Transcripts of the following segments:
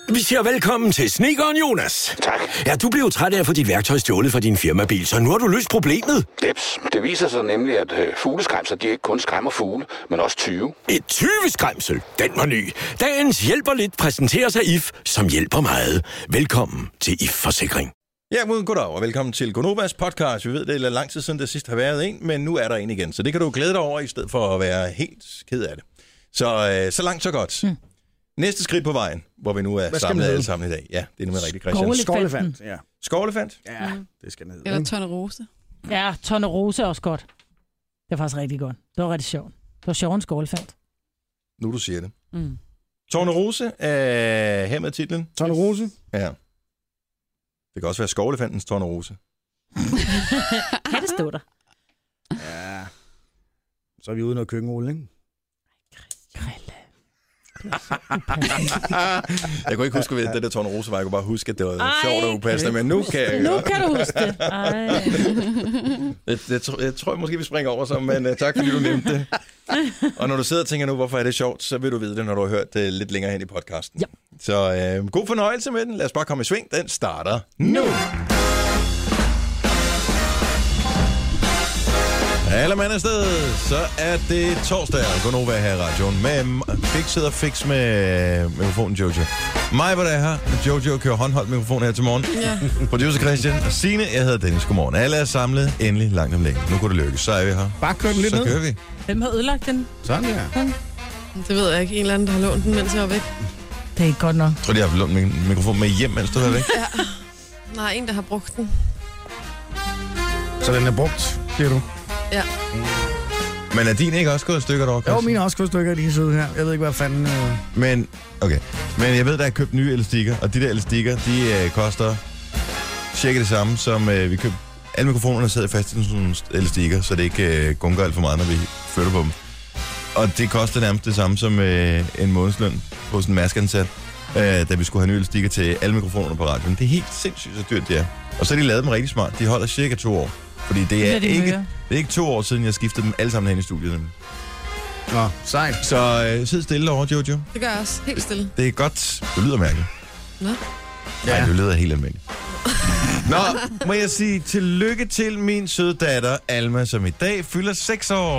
Vi siger velkommen til Snedkeren Jonas. Tak. Ja, du blev træt af at få dit værktøj stjålet fra din firmabil, så nu har du løst problemet. Deps. Det viser sig nemlig, at fugleskræmser, de ikke kun skræmmer fugle, men også 20. Et 20-skræmsel, den var ny. Dagens hjælper lidt præsenteres af IF, som hjælper meget. Velkommen til IF Forsikring. Ja, goddag og velkommen til Gonovas podcast. Vi ved, det er lang tid siden, der sidst har været en, men nu er der en igen. Så det kan du glæde dig over, i stedet for at være helt ked af det. Så langt, så godt. Næste skridt på vejen, hvor vi nu er samlet alle sammen i dag. Ja, det er nemlig rigtig, Christian. Skovlefant, ja. Skovlefant? Ja, det skal ned. Eller tornerose. Ja, tornerose er også godt. Det er faktisk rigtig godt. Det var rigtig sjovt. Det var sjovt en skovlefant. Nu du siger det. Tornerose er her med titlen. Tornerose? Ja. Det kan også være skovlefantens tornerose. Kan det stå der? Ja. Så er vi ude noget køkkenrulle, ikke? Krille. Jeg kunne ikke huske, at det der tornerose var. Jeg kunne bare huske, at det var sjovt og upassende, men nu kan jeg Nu kan du huske det. Jeg tror måske, vi springer over så, men tak fordi du nævnte det. Og når du sidder og tænker nu, hvorfor er det sjovt, så vil du vide det, når du har hørt det lidt længere hen i podcasten. Ja. Så god fornøjelse med den. Lad os bare komme i sving. Den starter nu. Alle mand afsted, så er det torsdag, og Gonova her i radioen med Fixet og Fix med mikrofonen Jojo. Mig var der her, Jojo kører håndholdt mikrofon her til morgen. Ja. Producer Christian og Signe, jeg hedder Dennis. Godmorgen. Alle er samlet, endelig langt om længe. Nu kunne det lykkes, så er vi her. Bare kør den lidt ned. Så kører vi. Hvem har ødelagt den? Sådan, ja. Det ved jeg ikke. En eller anden, der har lånt den, mens jeg var væk. Det er ikke godt nok. Jeg tror, de har haft lånt min mikrofon med hjem, mens du var væk. Ja. Nej, en, der har brugt den. Så den er brugt, siger du? Ja. Men er din ikke også gået i stykker derovre, Christian? Jo, mine er også gået stykker i din side her. Jeg ved ikke, hvad fanden... Men jeg ved, der er købt nye elastikker, og de der elastikker, de koster cirka det samme, som vi købte. Alle mikrofonerne sidder fast i sådan nogle elastikker, så det ikke gunker alt for meget, når vi flytter på dem. Og det koster nærmest det samme som en månedsløn hos en maskansat, da vi skulle have nye elastikker til alle mikrofonerne på radioen. Det er helt sindssygt, så dyrt det er. Og så har de lavet dem rigtig smart. De holder cirka 2 år. Fordi det er ikke 2 år siden, jeg skiftede dem alle sammen hen i studiet. Nå, sejt. Så sid stille over, Jojo. Det gør jeg også. Helt stille. Det er godt. Det lyder mærkeligt. Nå. Nej, det lyder helt almindeligt. Nå, må jeg sige tillykke til min søde datter, Alma, som i dag fylder 6 år.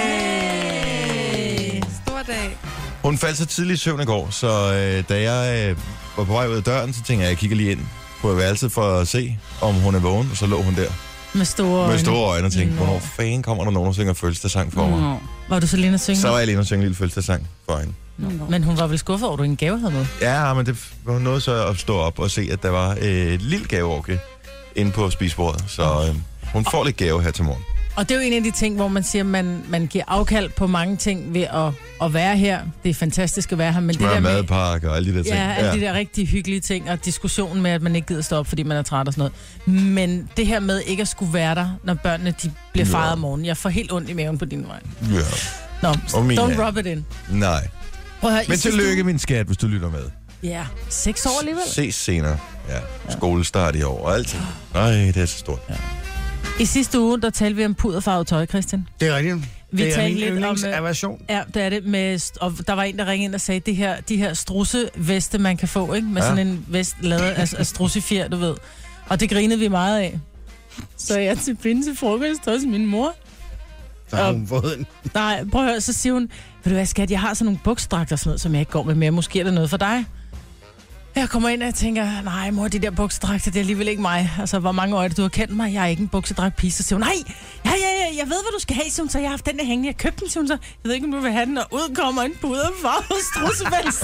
Yay! Stor dag. Hun faldt så tidligt i søvn i går, så da jeg var på vej ud af døren, så tænkte jeg kigger lige ind på værelset for at se, om hun er vågen, og så lå hun der. Med store øjne og tænkte, hvornår fanden kommer der nogen, der synger fødselsdagssang for mig? Var du så lige at synge? Så var jeg lige at synge en lille fødselsdagssang for hende. Men hun var vel skuffet over, at du en gave havde med? Ja, men det var noget så at stå op og se, at der var et lille gaveorke inde på spisebordet. Så hun får lidt gave her til morgen. Og det er jo en af de ting, hvor man siger, at man giver afkald på mange ting ved at være her. Det er fantastisk at være her. Men smør, det der med madpakke og alle de der ting. Ja, alle de der rigtig hyggelige ting, og diskussionen med, at man ikke gider stå op, fordi man er træt og sådan noget. Men det her med ikke at skulle være der, når børnene de bliver fejret om morgenen. Jeg får helt ondt i maven på din vej. Ja. Nå, don't her. rub it in. Nej. Prøv at høre, men tillykke, min skat, hvis du lytter med. Ja, 6 år alligevel. Ses senere. Ja, skolestart i år og alt. Nej, det er så stort. Ja. I sidste uge, der talte vi om puderfarvet tøj, Christian. Det er rigtigt. Vi det er talte min lidt om aversion. Ja, det er det. Og der var en, der ringede ind og sagde, de her strusseveste, man kan få, ikke? Med sådan en vest lavet af strussefjer, du ved. Og det grinede vi meget af. Så jeg til finde til frokost hos min mor. Så har hun fået en. Nej, prøv at høre, så siger hun, ved du hvad, skat, jeg har sådan nogle buksedragter og sådan noget, som jeg ikke går med mere. Måske er det noget for dig. Jeg kommer ind og jeg tænker, nej mor, de der buksedragter, det er alligevel ikke mig. Altså, hvor mange år er det, du har kendt mig? Jeg er ikke en buksedragtpige. Så siger hun, nej, jeg ved, hvad du skal have, siger hun, så jeg har haft den der hængende. Jeg købte den, siger hun så. Jeg ved ikke, om du vil have den, og ud kommer en puderfarvet strussevest.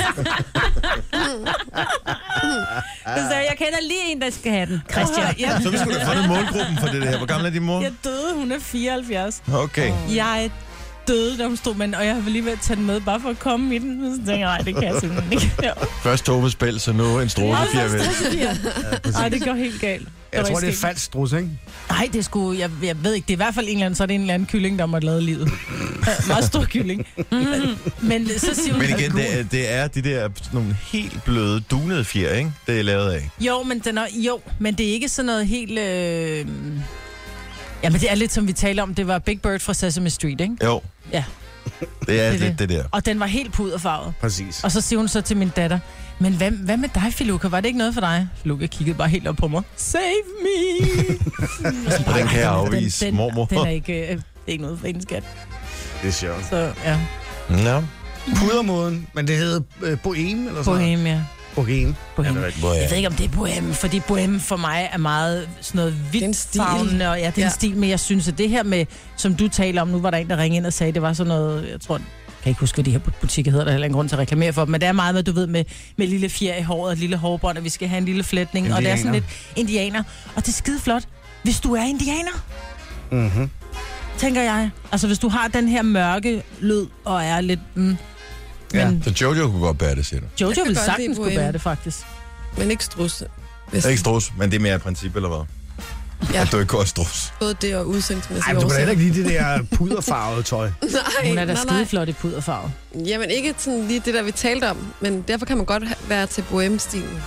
Så jeg kender lige en, der skal have den, Christian. Så vi skulle have fundet målgruppen for det her. Hvor gammel er din mor? Jeg døde, hun er 74. Okay. Jeg døde, da hun stod med, og jeg var lige ved at tage den med, bare for at komme i den. Så tænkte jeg, nej, det kan jeg simpelthen ikke. Først Tove Spil, så nu en strussefjer. Nej, det går helt galt. Jeg tror, det er falsk strus, ikke? Nej, det er sgu, jeg ved ikke, det er i hvert fald en eller anden, så er det en eller anden kylling, der måtte lade livet. Meget stor kylling. Men så siger hun... Men igen, det er de der nogle helt bløde, dunede fjer, ikke? Det er lavet af. Jo, men det er ikke sådan noget helt... Ja, men det er lidt som vi taler om, det var Big Bird fra Sesame Street, ikke? Jo. Ja. Det er lidt det der. Og den var helt puderfarvet. Præcis. Og så siger hun så til min datter, men hvad med dig, Filuka? Var det ikke noget for dig? Filuka kiggede bare helt op på mig. Save me! Og den kan jeg afvise, mormor. Den er ikke, ikke noget for en skat. Det er sjovt. Så ja. Ja. Pudermåden, men det hedder Bohème eller sådan Bohème, ja. Bohème. Bohème. Jeg ved ikke, om det er bohème, fordi bohème for mig er meget sådan noget vidtfavnende, og ja, det er en stil, men jeg synes, at det her med, som du taler om, nu var der en, der ringede ind og sagde, det var sådan noget, jeg tror, jeg kan ikke huske, hvad de her butikker hedder, der er heller ingen grund til at reklamere for dem, men det er meget med, du ved, med lille fjer i håret og lille hårbånd, og vi skal have en lille flætning, indianer. Og det er sådan lidt indianer, og det er skide flot, hvis du er indianer. Mhm. Tænker jeg. Altså, hvis du har den her mørke lyd, og er lidt... Men Så Jojo kunne godt bære det, siger du? Jojo vil godt sagtens lide kunne bære det, faktisk. Men ikke strusse. Det er ikke strus, men det er mere et princip, eller hvad? Ja. At du ikke går strus. Både det og udseendsmæssigt. Ej, men du kan da heller ikke lide det der puderfarvede tøj. Nej, Hun er da nej. skideflot i puderfarve. Jamen ikke sådan lige det, der vi talte om, men derfor kan man godt være til bohème-stilen.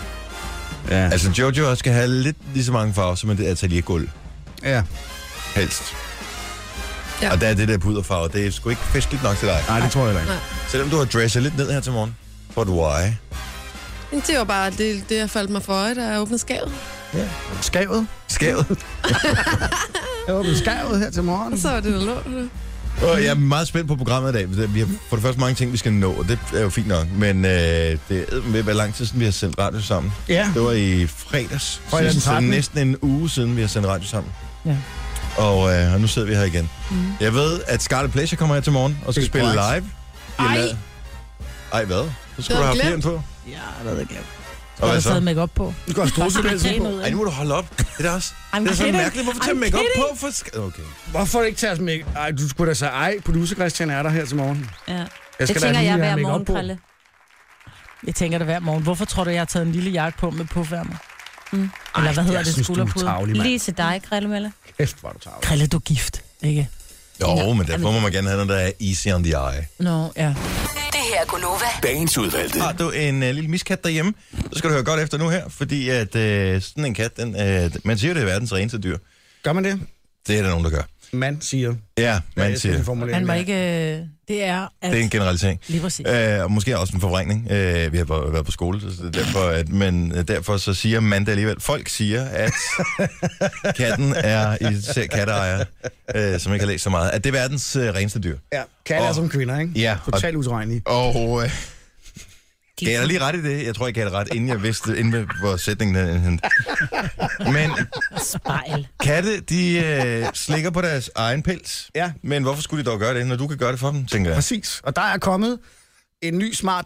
Ja. Altså, Jojo skal have lidt lige så mange farver som et ateliergulv. Ja. Helst. Ja. Og der er det der puderfarve, det er sgu ikke festligt nok til dig. Nej, det tror jeg heller ikke. Nej. Selvom du har dresset lidt ned her til morgen. But why? Men det var bare det, jeg faldt mig for øje, da jeg åbnede skabet. Skavet. Skævet. Jeg åbnede skavet her til morgen. Og så var det, der lå. Og jeg er meget spændt på programmet i dag. Vi har for det første mange ting, vi skal nå, og det er jo fint nok. Men det er ved at være lang tid siden, vi har sendt radio sammen. Ja. Det var i fredags. Fredag den Så 13. næsten en uge siden, vi har sendt radio sammen. Ja. Og nu sidder vi her igen. Jeg ved, at Scarlet Pleasure kommer her til morgen og skal Det er spille korrekt. live. Ej, hvad? Så skulle du havde have glemt. fjern på. Ja, jeg ved ikke. Og Jeg hvad har så? taget make-up på. Du kan have strudsepelsen på. Ej, nu må du holde op. Det er da også. I'm Det er så kidding. mærkeligt. Hvorfor tager I'm make-up kidding. på? Okay. Hvorfor ikke tage os med? Ej, du skulle da sige, producer Christian er der her til morgen. Ja. Jeg Det skal da tænker lige jeg have hver make-up morgen, på. Krille. Jeg tænker det hver morgen. Hvorfor tror du, jeg har taget en lille jakke på med puffærmer? Eller Ej, hvad hedder jeg det? synes, du er Skulderpude? tavlig, mand. Lige til dig, Krillemelle. Kæft, hvor er du tavlig. Krille, du er gift, ikke? Jo, men derfor må man gerne have noget, der er easy on the eye. Nå, ja. Det her er Gunova. Dagens udvalgte. Har du en lille miskat derhjemme, så skal du høre godt efter nu her, fordi at sådan en kat, man siger jo, det er verdens reneste dyr. Gør man det? Det er der nogen, der gør. Man siger. Ja, man siger det. Man må ikke... det er... At, Det er en generalisering. Lige præcis. Og måske også en forvrængning. Vi har været på skole, så det er derfor, men derfor så siger man det alligevel. Folk siger, at katten er, især katteejere, som ikke har læst så meget, at det er verdens reneste dyr. Ja, katte er Og- som kvinder, ikke? Ja, Totalt utilregnelige. Og gav jeg dig lige ret i det? Jeg tror, jeg gav dig ret, inden jeg vidste, inden hvor sætningen den. Men Spejl. katte, de slikker på deres egen pels. Ja. Men hvorfor skulle de dog gøre det, når du kan gøre det for dem, tænker jeg? Præcis. Og der er kommet en ny smart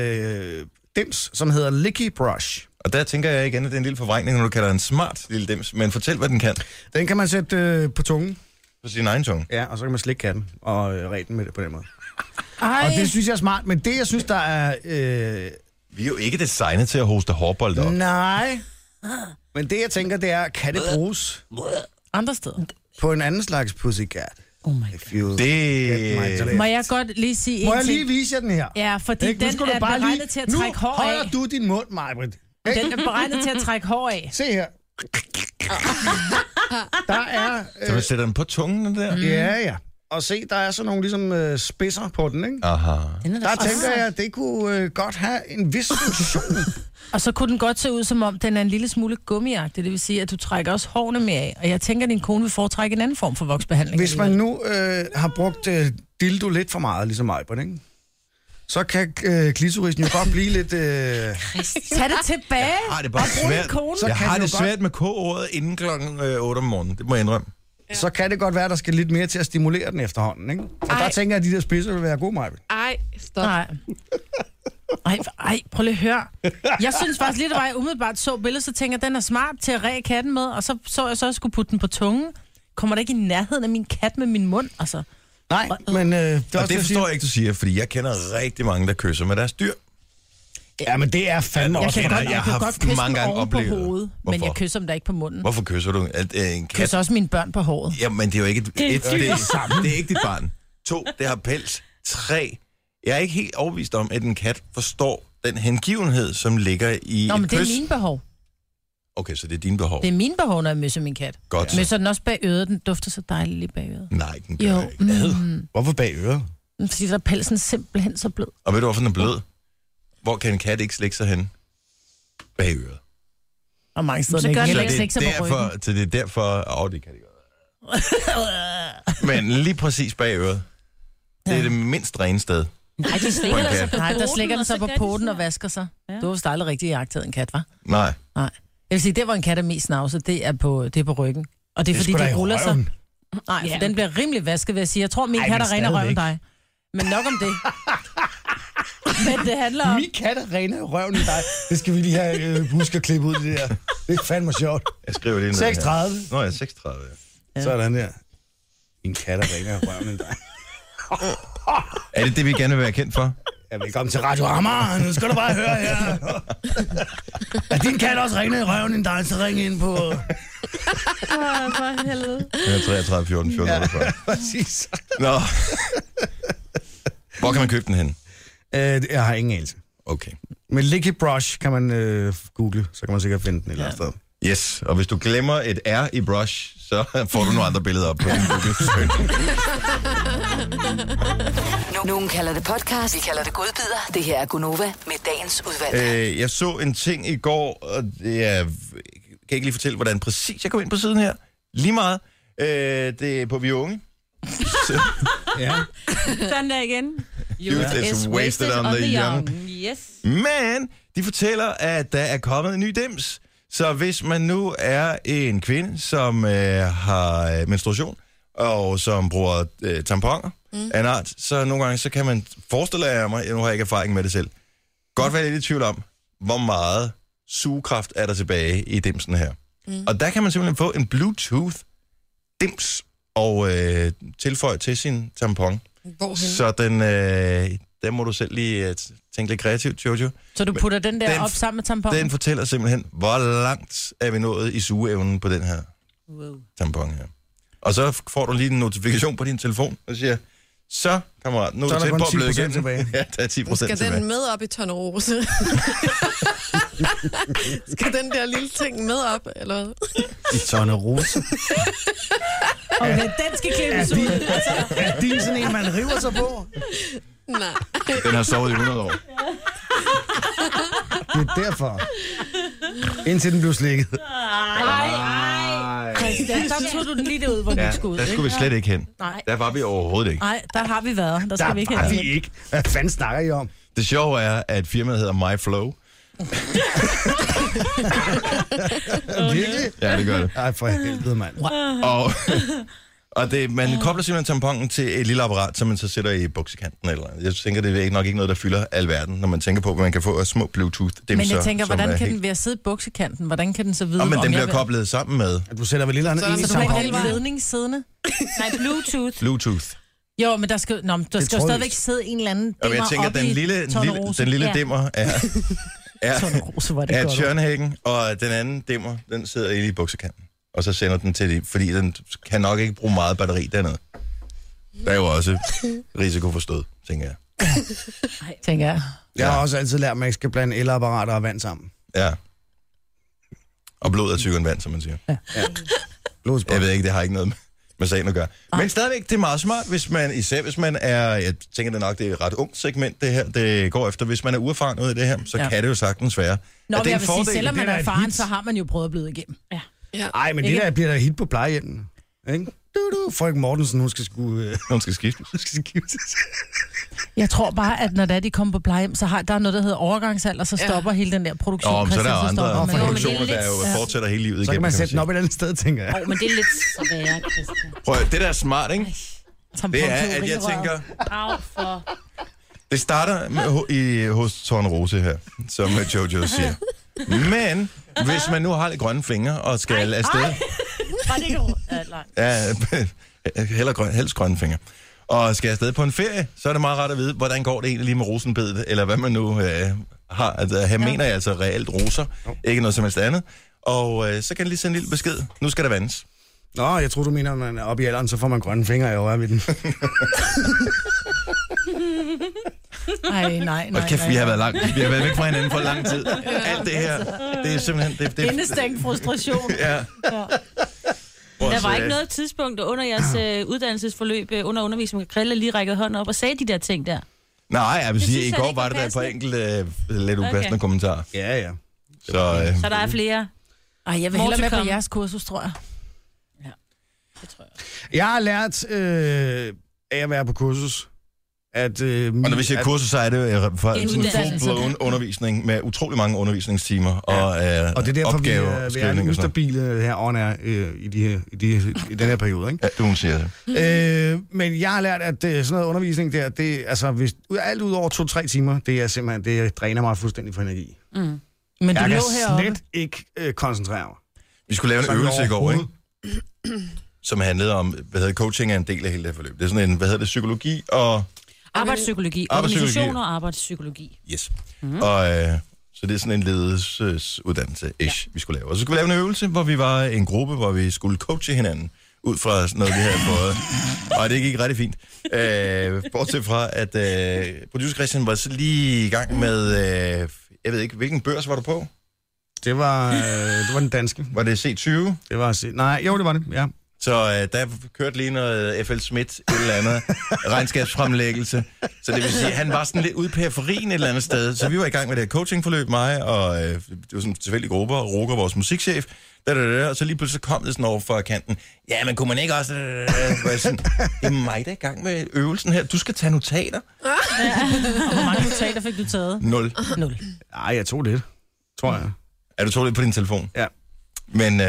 dims, som hedder Licky Brush. Og der tænker jeg igen, at det er en lille forvrængning, når du kalder en smart lille dims. Men fortæl, hvad den kan Den kan man sætte på tungen, på sin egen tunge. ja, og så kan man slikke katten og rede den med det på den måde. Ej, Og det synes jeg er smart, men det jeg synes, der er... Vi er jo ikke designet til at hoste hårbold op. Nej. Men det jeg tænker, det er, kan det bruges andre steder. på en anden slags pussycat? Oh my God. If you Det... get my drift. Må jeg godt lige sige Må en jeg ting? lige vise jer den her? Ja, fordi Ikke? Nu den skal du er bare beregnet til at trække hår Nu holder af. du din mund, Majbrit. Den er beregnet til at trække hår af. Se her. Der er... Så man sætter den på tungen, den der? Ja. Og se, der er sådan nogle ligesom spidser på den, ikke? Aha. Der tænker jeg, at det kunne godt have en vis funktion. Og så kunne den godt se ud, som om den er en lille smule gummiagtig. Det vil sige, at du trækker også hårene mere af. Og jeg tænker, at din kone vil foretrække en anden form for voksbehandling. Hvis man nu har brugt dildo lidt for meget, ligesom Majbrit, ikke? Så kan klitorisen jo godt blive lidt... Tag det tilbage. Jeg har det bare og brug din svært. kone. Så Jeg kan har det det jo godt- svært med K-ordet inden klokken 8 om morgenen. Det må jeg indrømme. Så kan det godt være, at der skal lidt mere til at stimulere den efterhånden, ikke? Og der tænker jeg, at de der spidser vil være gode, Majbrit. Ej, stop. Nej. Ej, prøv lige at høre. Jeg synes faktisk lidt, at jeg umiddelbart så billedet, så tænker jeg, at den er smart til at ræge katten med, og så jeg så, at jeg skulle putte den på tungen. Kommer der ikke i nærheden af min kat med min mund, altså? Nej, men det er Og også det forstår jeg ikke, du siger, fordi jeg kender rigtig mange, der kysser med deres dyr. Ja, men det er fandme Jeg også... kan jeg har godt kysse mange dem gange oven på oplevet. hovedet, men Hvorfor? jeg kysser dem da ikke på munden. Hvorfor kysser du en Jeg kat? kysser også mine børn på håret. Jamen, det er jo ikke Det er det er ikke dit barn. 2, det har pels. 3, jeg er ikke helt overbevist om, at en kat forstår den hengivenhed, som ligger i Nå, men et det er kys. mine behov. Okay, så det er dine behov. Det er mine behov, når jeg møsser min kat. Godt. Møsser den også bag øret. Den dufter så dejligt lige bag øret. Nej, den gør Jo. ikke. Hvorfor bag øret? Fordi der er pelsen simpelthen så blød. Og ved du, hvorfor den er blød? Hvor kan en kat ikke slikke sig hen? Bag øret. Og mange steder, Så gør den ikke ikke slikke sig på ryggen. Så det er derfor... det kan de godt. Men lige præcis bag øret. Det er det mindst rene sted. Nej, de slikker der så på Nej, der poten, slikker den og så på gør de poten sådan. og vasker sig. Ja. Du har vist aldrig rigtig jagtet en kat, hva'? Nej. Nej. Jeg vil sige, det hvor en kat er mest snavset, det er på ryggen. Og det er fordi, sgu da de i ruller sig. røven. Nej, for Ja. den bliver rimelig vasket, vil jeg sige. Jeg tror, min Ej, kat men er renere røv end stadigvæk. dig. Men nok om det. Men det handler om... Min kat er rene røven i dig. Det skal vi lige have huske at klippe ud, det der. Det er fandme sjovt. Jeg skriver det ned 36. her. Nå ja, 36. Ja. Sådan der. Min kat er rene røven i dig. Er det det, vi gerne vil være kendt for? Ja, velkommen til Radio Amager. Nu skal du bare høre her. Er din kat også rene i røven end dig, så ring ind på... For helvede. Ja, 33, 14, 14, 48. Præcis. Nå. Hvor kan man købe den hen? Jeg har ingen anelse. Okay. Men Licky Brush kan man google, så kan man sikkert finde den et eller andet sted. Yes, og hvis du glemmer et R i brush, så får du nogle andre billeder op på din Google-søgning. Nogen kalder det podcast, vi kalder det godbider. Det her er Gunova med dagens udvalg. Jeg så en ting i går, og det er, kan ikke lige fortælle, hvordan præcis jeg kom ind på siden her. Lige meget. Det er på Vi Unge. Ja. Sådan der igen. Youth is wasted on the young. Yes. Men de fortæller, at der er kommet en ny dims. Så hvis man nu er en kvinde, som har menstruation, og som bruger tamponer af en art, så nogle gange så kan man forestille mig, nu har jeg ikke erfaring med det selv, godt være lidt i tvivl om, hvor meget sugekraft er der tilbage i dimsen her. Og der kan man simpelthen få en Bluetooth-dims og tilføje til sin tampon. Hvorhen? Så den må du selv lige tænke lidt kreativt, Jojo. Så du putter den der Den- op sammen med tamponen? Den fortæller simpelthen, hvor langt er vi nået i sugeevnen på den her Wow. tampon her. Og så får du lige en notifikation på din telefon, og siger, så kammerat, nu Så er er du der tæt kun på at blive 10% igen. tilbage. Ja, der er 10% Skal tilbage. den med op i Tornerose? Skal den der lille ting med op, eller hvad? I Tornerose. Okay, den skal klippes ud. Altså, Er din sådan en, man river sig på? Nej. Den har sovet i 100 år. Det er derfor. Indtil den blev slikket. Christian, der tog du den lige derud, hvor den Ja, skulle ud. der skulle vi slet ikke hen. Nej. Der var vi overhovedet ikke. Nej, der har vi været. Der skal Der vi ikke var hen. vi ikke. Hvad fanden snakker I om? Det sjove er, at firmaet hedder MyFlow. Virkelig? Ja, det gør det. Ej, for helvede, mand. Og man kobler simpelthen tamponen til et lille apparat, som man så sætter i buksekanten. Eller jeg tænker, det er nok ikke noget, der fylder alverden, når man tænker på, hvad man kan få af små Bluetooth-dimser. Men jeg tænker, som hvordan er kan helt- den ved at sidde i buksekanten? Hvordan kan den så vide, men om den jeg bliver vil- koblet sammen med Du sætter vel lidt andet Så er ind i der Så du har ikke Tampon. en ledning siddende? Nej, Bluetooth. Bluetooth. Jo, men der skal jo trådløst. stadigvæk sidde en eller anden Og jeg dimmer tænker, oppe i Tornerose. den lille Ja. dimmer er Tornerose, var det er godt. tjørnhækken, og den anden dimmer, den sidder inde i buksekanten. Og så sender den til fordi den kan nok ikke bruge meget batteri dernede. Der er jo også risiko for stød, tænker jeg. Tænker jeg. Jeg har også altid lært, at man ikke skal blande elapparater og vand sammen. Ja. Og blod er tykkere end vand, som man siger. Blodsbrød. Jeg ved ikke, det har ikke noget med sagen at gøre. Men stadigvæk, det er meget smart, især hvis man er, jeg tænker det nok, det er et ret ungt segment, det her, det går efter. Hvis man er uerfaren ud af det her, så Ja. kan det jo sagtens være. Nå, Er men det jeg en vil sige, fordel? selvom man Det er er da et erfaren, hit. så har man jo prøvet at bløde igennem. Ja. Ej, men det Ikke? der bliver der hit på plejehjemmen. Ikke? Frøken Mortensen, hun skal sgu... Hun skal skifte. Hun skal skiftes. Jeg tror bare, at når de kommer på plejehjem, så har der noget, der hedder overgangsalder, så stopper hele den der produktion. Men så er der jo Christian, andre stopper man. produktioner, det er der jo lidt- fortsætter hele livet Så kan igennem. man kan sætte den sige. op et andet sted, tænker jeg. Men det er lidt svært, Christian. Prøv at, det der er smart, ikke? Tampon Det er, til at jeg urinrøret. tænker, Au for... det starter hos Tornerose her, som Jojo siger. Men hvis man nu har lidt grønne fingre og skal afsted... Var det ikke... Nej. Ja, helst grønne fingre. Og skal afsted på en ferie, så er det meget rart at vide, hvordan går det egentlig lige med rosenbedet, eller hvad man nu har. Altså, her mener jeg altså reelt roser, ikke noget som helst andet. Og så kan jeg lige sende en lille besked. Nu skal der vandes. Nå, jeg tror du mener, at man er oppe i alderen, så får man grønne fingre i øje ved den. Nej. Og kæft, vi har været langt. Vi har været væk fra hinanden for lang tid. Alt det her, det er simpelthen... Det, Indestængt frustration. ja. Der var ikke noget tidspunkt under jeres uddannelsesforløb, under undervisning, hvor Krille lige rækkede hånden op og sagde de der ting der. Nej, jeg vil sige, i går ikke var det der på passende. enkelte lidt upassende kommentarer. Ja. Så Så der er flere. Ej, jeg vil hellere med på jeres kursus, tror jeg. Ja, det tror jeg. Jeg har lært af at være på kursus, at... og når vi siger kursus, så er det for En sådan uddannelse. full-blown undervisning med utrolig mange undervisningstimer og og det er derfor, vi er opgaver og en skrivning og sådan ustabile her on-air i den her periode, ikke? Ja, du siger det. Men jeg har lært, at sådan noget undervisning der, det, altså, hvis, alt ud over 2-3 timer, det er simpelthen, det dræner mig fuldstændig for energi. Men du Jeg lå kan heroppe. slet ikke koncentrere mig. Vi skulle lave en Sådan øvelse i går, ikke? overhovedet. Som handlede om, coaching er en del af hele det forløb. Det er sådan en, psykologi og... Arbejdspsykologi. Organisation og arbejdspsykologi. Yes. Og så det er sådan en ledelsesuddannelse, vi skulle lave. Og så skulle vi lave en øvelse, hvor vi var en gruppe, hvor vi skulle coache hinanden ud fra sådan noget, vi havde fået. Og det gik rigtig fint. Bortset fra, at producer Christian var så lige i gang med... jeg ved ikke, hvilken børs var du på? Det var den danske. Var det C20? Det var nej, jo, det var det, ja. Så der kørte lige noget F.L. Schmidt, et eller andet regnskabsfremlæggelse. Så det vil sige, han var sådan lidt ude i periferien et eller andet sted. Så vi var i gang med det her coachingforløb, mig og det var sådan tilfældige grupper, Roger, vores musikchef, og så lige pludselig kom det sådan over for kanten. Ja, men kunne man ikke også... Sådan, det er mig, der er i gang med øvelsen her. Du skal tage notater. Og hvor mange notater fik du taget? 0. Nej, jeg tog det, tror jeg. Er du tog det på din telefon? Ja. Men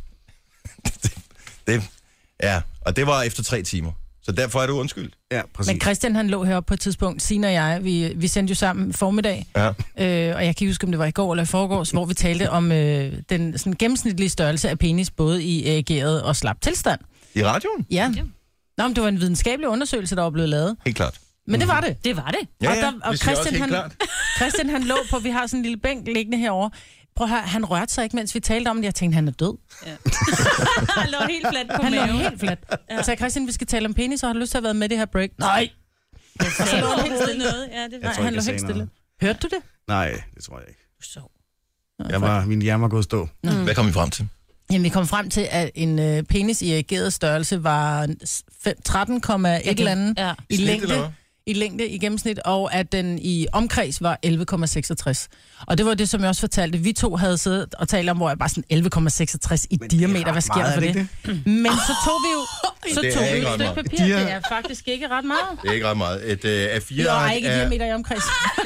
ja, og det var efter 3 timer. Så derfor er du undskyldt. Ja, præcis. Men Christian, han lå heroppe på et tidspunkt. Signe og jeg, vi sendte jo sammen formiddag. Ja. Og jeg kan ikke huske, om det var i går eller i forgårs, hvor vi talte om den sådan, gennemsnitlige størrelse af penis, både i ageret og slap tilstand. I radioen? Ja. Nå, men det var en videnskabelig undersøgelse, der var blevet lavet. Helt klart. Men det var det. Det var det. Ja, og det siger også helt klart. Christian, han lå på, vi har sådan en lille bænk liggende herovre. Prøv at høre, han rørte sig ikke, mens vi talte om det. Jeg tænkte, han er død. Ja. Han lå helt fladt på Han lå maven. helt fladt. Ja. Så Christian, vi skal tale om penis, og har du lyst til at have været med i det her break? Nej. Så lå han helt stille noget. Ja, det var. Nej, tror han ikke, lå jeg helt sagde stille. Hørte du det? Nej, det tror jeg ikke. Du sov. Min hjerne var gået stå. Hvad kom vi frem til? Jamen, vi kom frem til, at en penis i ageret størrelse var 13,1 eller andet Ja. i Snit, eller hvad? længde i gennemsnit, og at den i omkreds var 11,66. Og det var det, som jeg også fortalte. Vi to havde siddet og talt om, hvor jeg bare sådan 11,66 i diameter. Hvad sker der for det? Men så tog vi jo Det er et ikke ret stykke meget. papir. Det er faktisk ikke ret meget. Det er ikke ret meget. Et A4 Jo, ej, ikke i diameter i omkreds.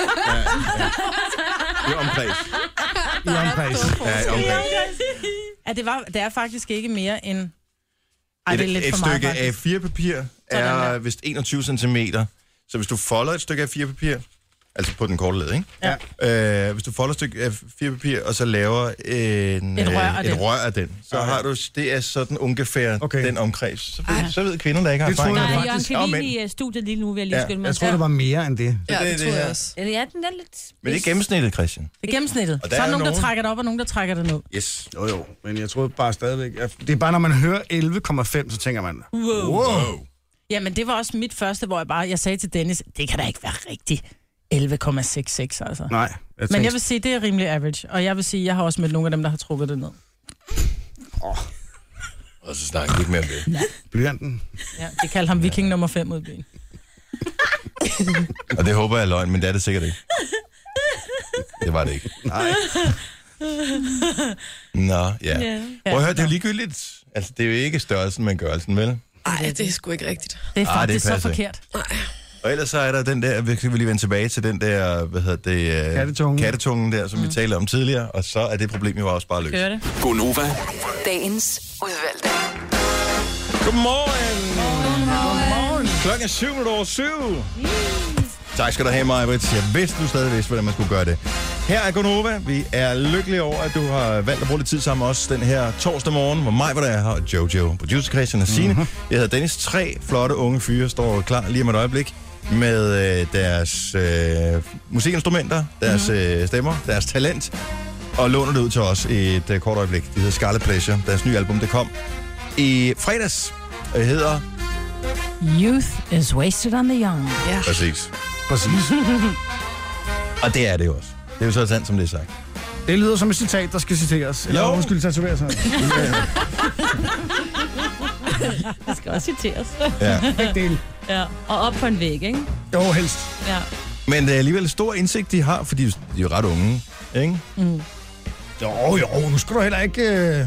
i omkreds. I omkreds. Ja, i omkreds. Ja, det er faktisk ikke mere end... Ej, det er lidt Et for meget, stykke faktisk. A4-papir er vist 21 centimeter. Så hvis du folder et stykke A4-papir, altså på den korte led, ikke? Ja. Hvis du folder et stykke A4-papir, og så laver et rør af den, så har du, det er sådan ungefær den omkreds. Så ved kvinder, der ikke har Det troede erfaring. Der er faktisk- Jørgen Kjellin i studiet lige nu, vil jeg lige skynde mig. Jeg troede, det var mere end det. Ja, det det tror jeg her. også. Ja, den er lidt... Men det er gennemsnittet, Christian. Det er gennemsnittet. Og der Så er er nogen, der nogen- trækker det op, og nogen, der trækker det ned. Yes. Jo, men jeg troede bare stadigvæk... Det er bare, når man hører 11,5, så tænker man... Wow. Jamen, det var også mit første, hvor jeg sagde til Dennis, det kan da ikke være rigtigt. 11,66, altså. Nej. Men jeg vil sige, det er rimelig average. Og jeg vil sige, jeg har også mødt nogle af dem, der har trukket det ned. Og så snakker vi ikke mere om det. Blyanten. Ja, de kaldte ham viking nummer 5 ud i byen. Og det håber jeg er løgn, men det er det sikkert ikke. Det var det ikke. Nej. Nå, ja. Prøv at høre, det er jo ligegyldigt. Altså, det er jo ikke størrelsen, men gørelsen, vel? Nej, det er sgu ikke rigtigt. Det er faktisk så passer forkert. Og ellers så er der den der, vi kan lige vende tilbage til den der, kattetungen der, som vi talte om tidligere, og så er det problem jo også bare løst. Gør det. Gonova. Dagens udvalgte. Godmorgen. Klokken er 7:07. Tak skal du have, Majbrit. Jeg vidste, du stadig vidste, hvordan man skulle gøre det. Her er Gonova. Vi er lykkelige over, at du har valgt at bruge lidt tid sammen med os den her torsdag morgen, hvor Majbrit er her, og Jojo, producer Christian og Signe. Jeg hedder Dennis. 3 flotte unge fyre står klar lige om et øjeblik med deres musikinstrumenter, deres stemmer, deres talent, og låner det ud til os i et kort øjeblik. Det hedder Scarlet Pleasure. Deres nye album, det kom i fredags, og det hedder... Youth is wasted on the young. Ja. Præcis. Præcis. Og det er det jo også. Det er jo så sandt, som det er sagt. Det lyder som et citat, der skal citeres. Eller Jo. undskyld, tatoveres. Det skal også citeres. Ja. Ja. Og op på en væg, ikke? Jo, helst. Ja. Men det er alligevel stor indsigt, de har, fordi de er jo ret unge, ikke? Jo, nu skal du heller ikke...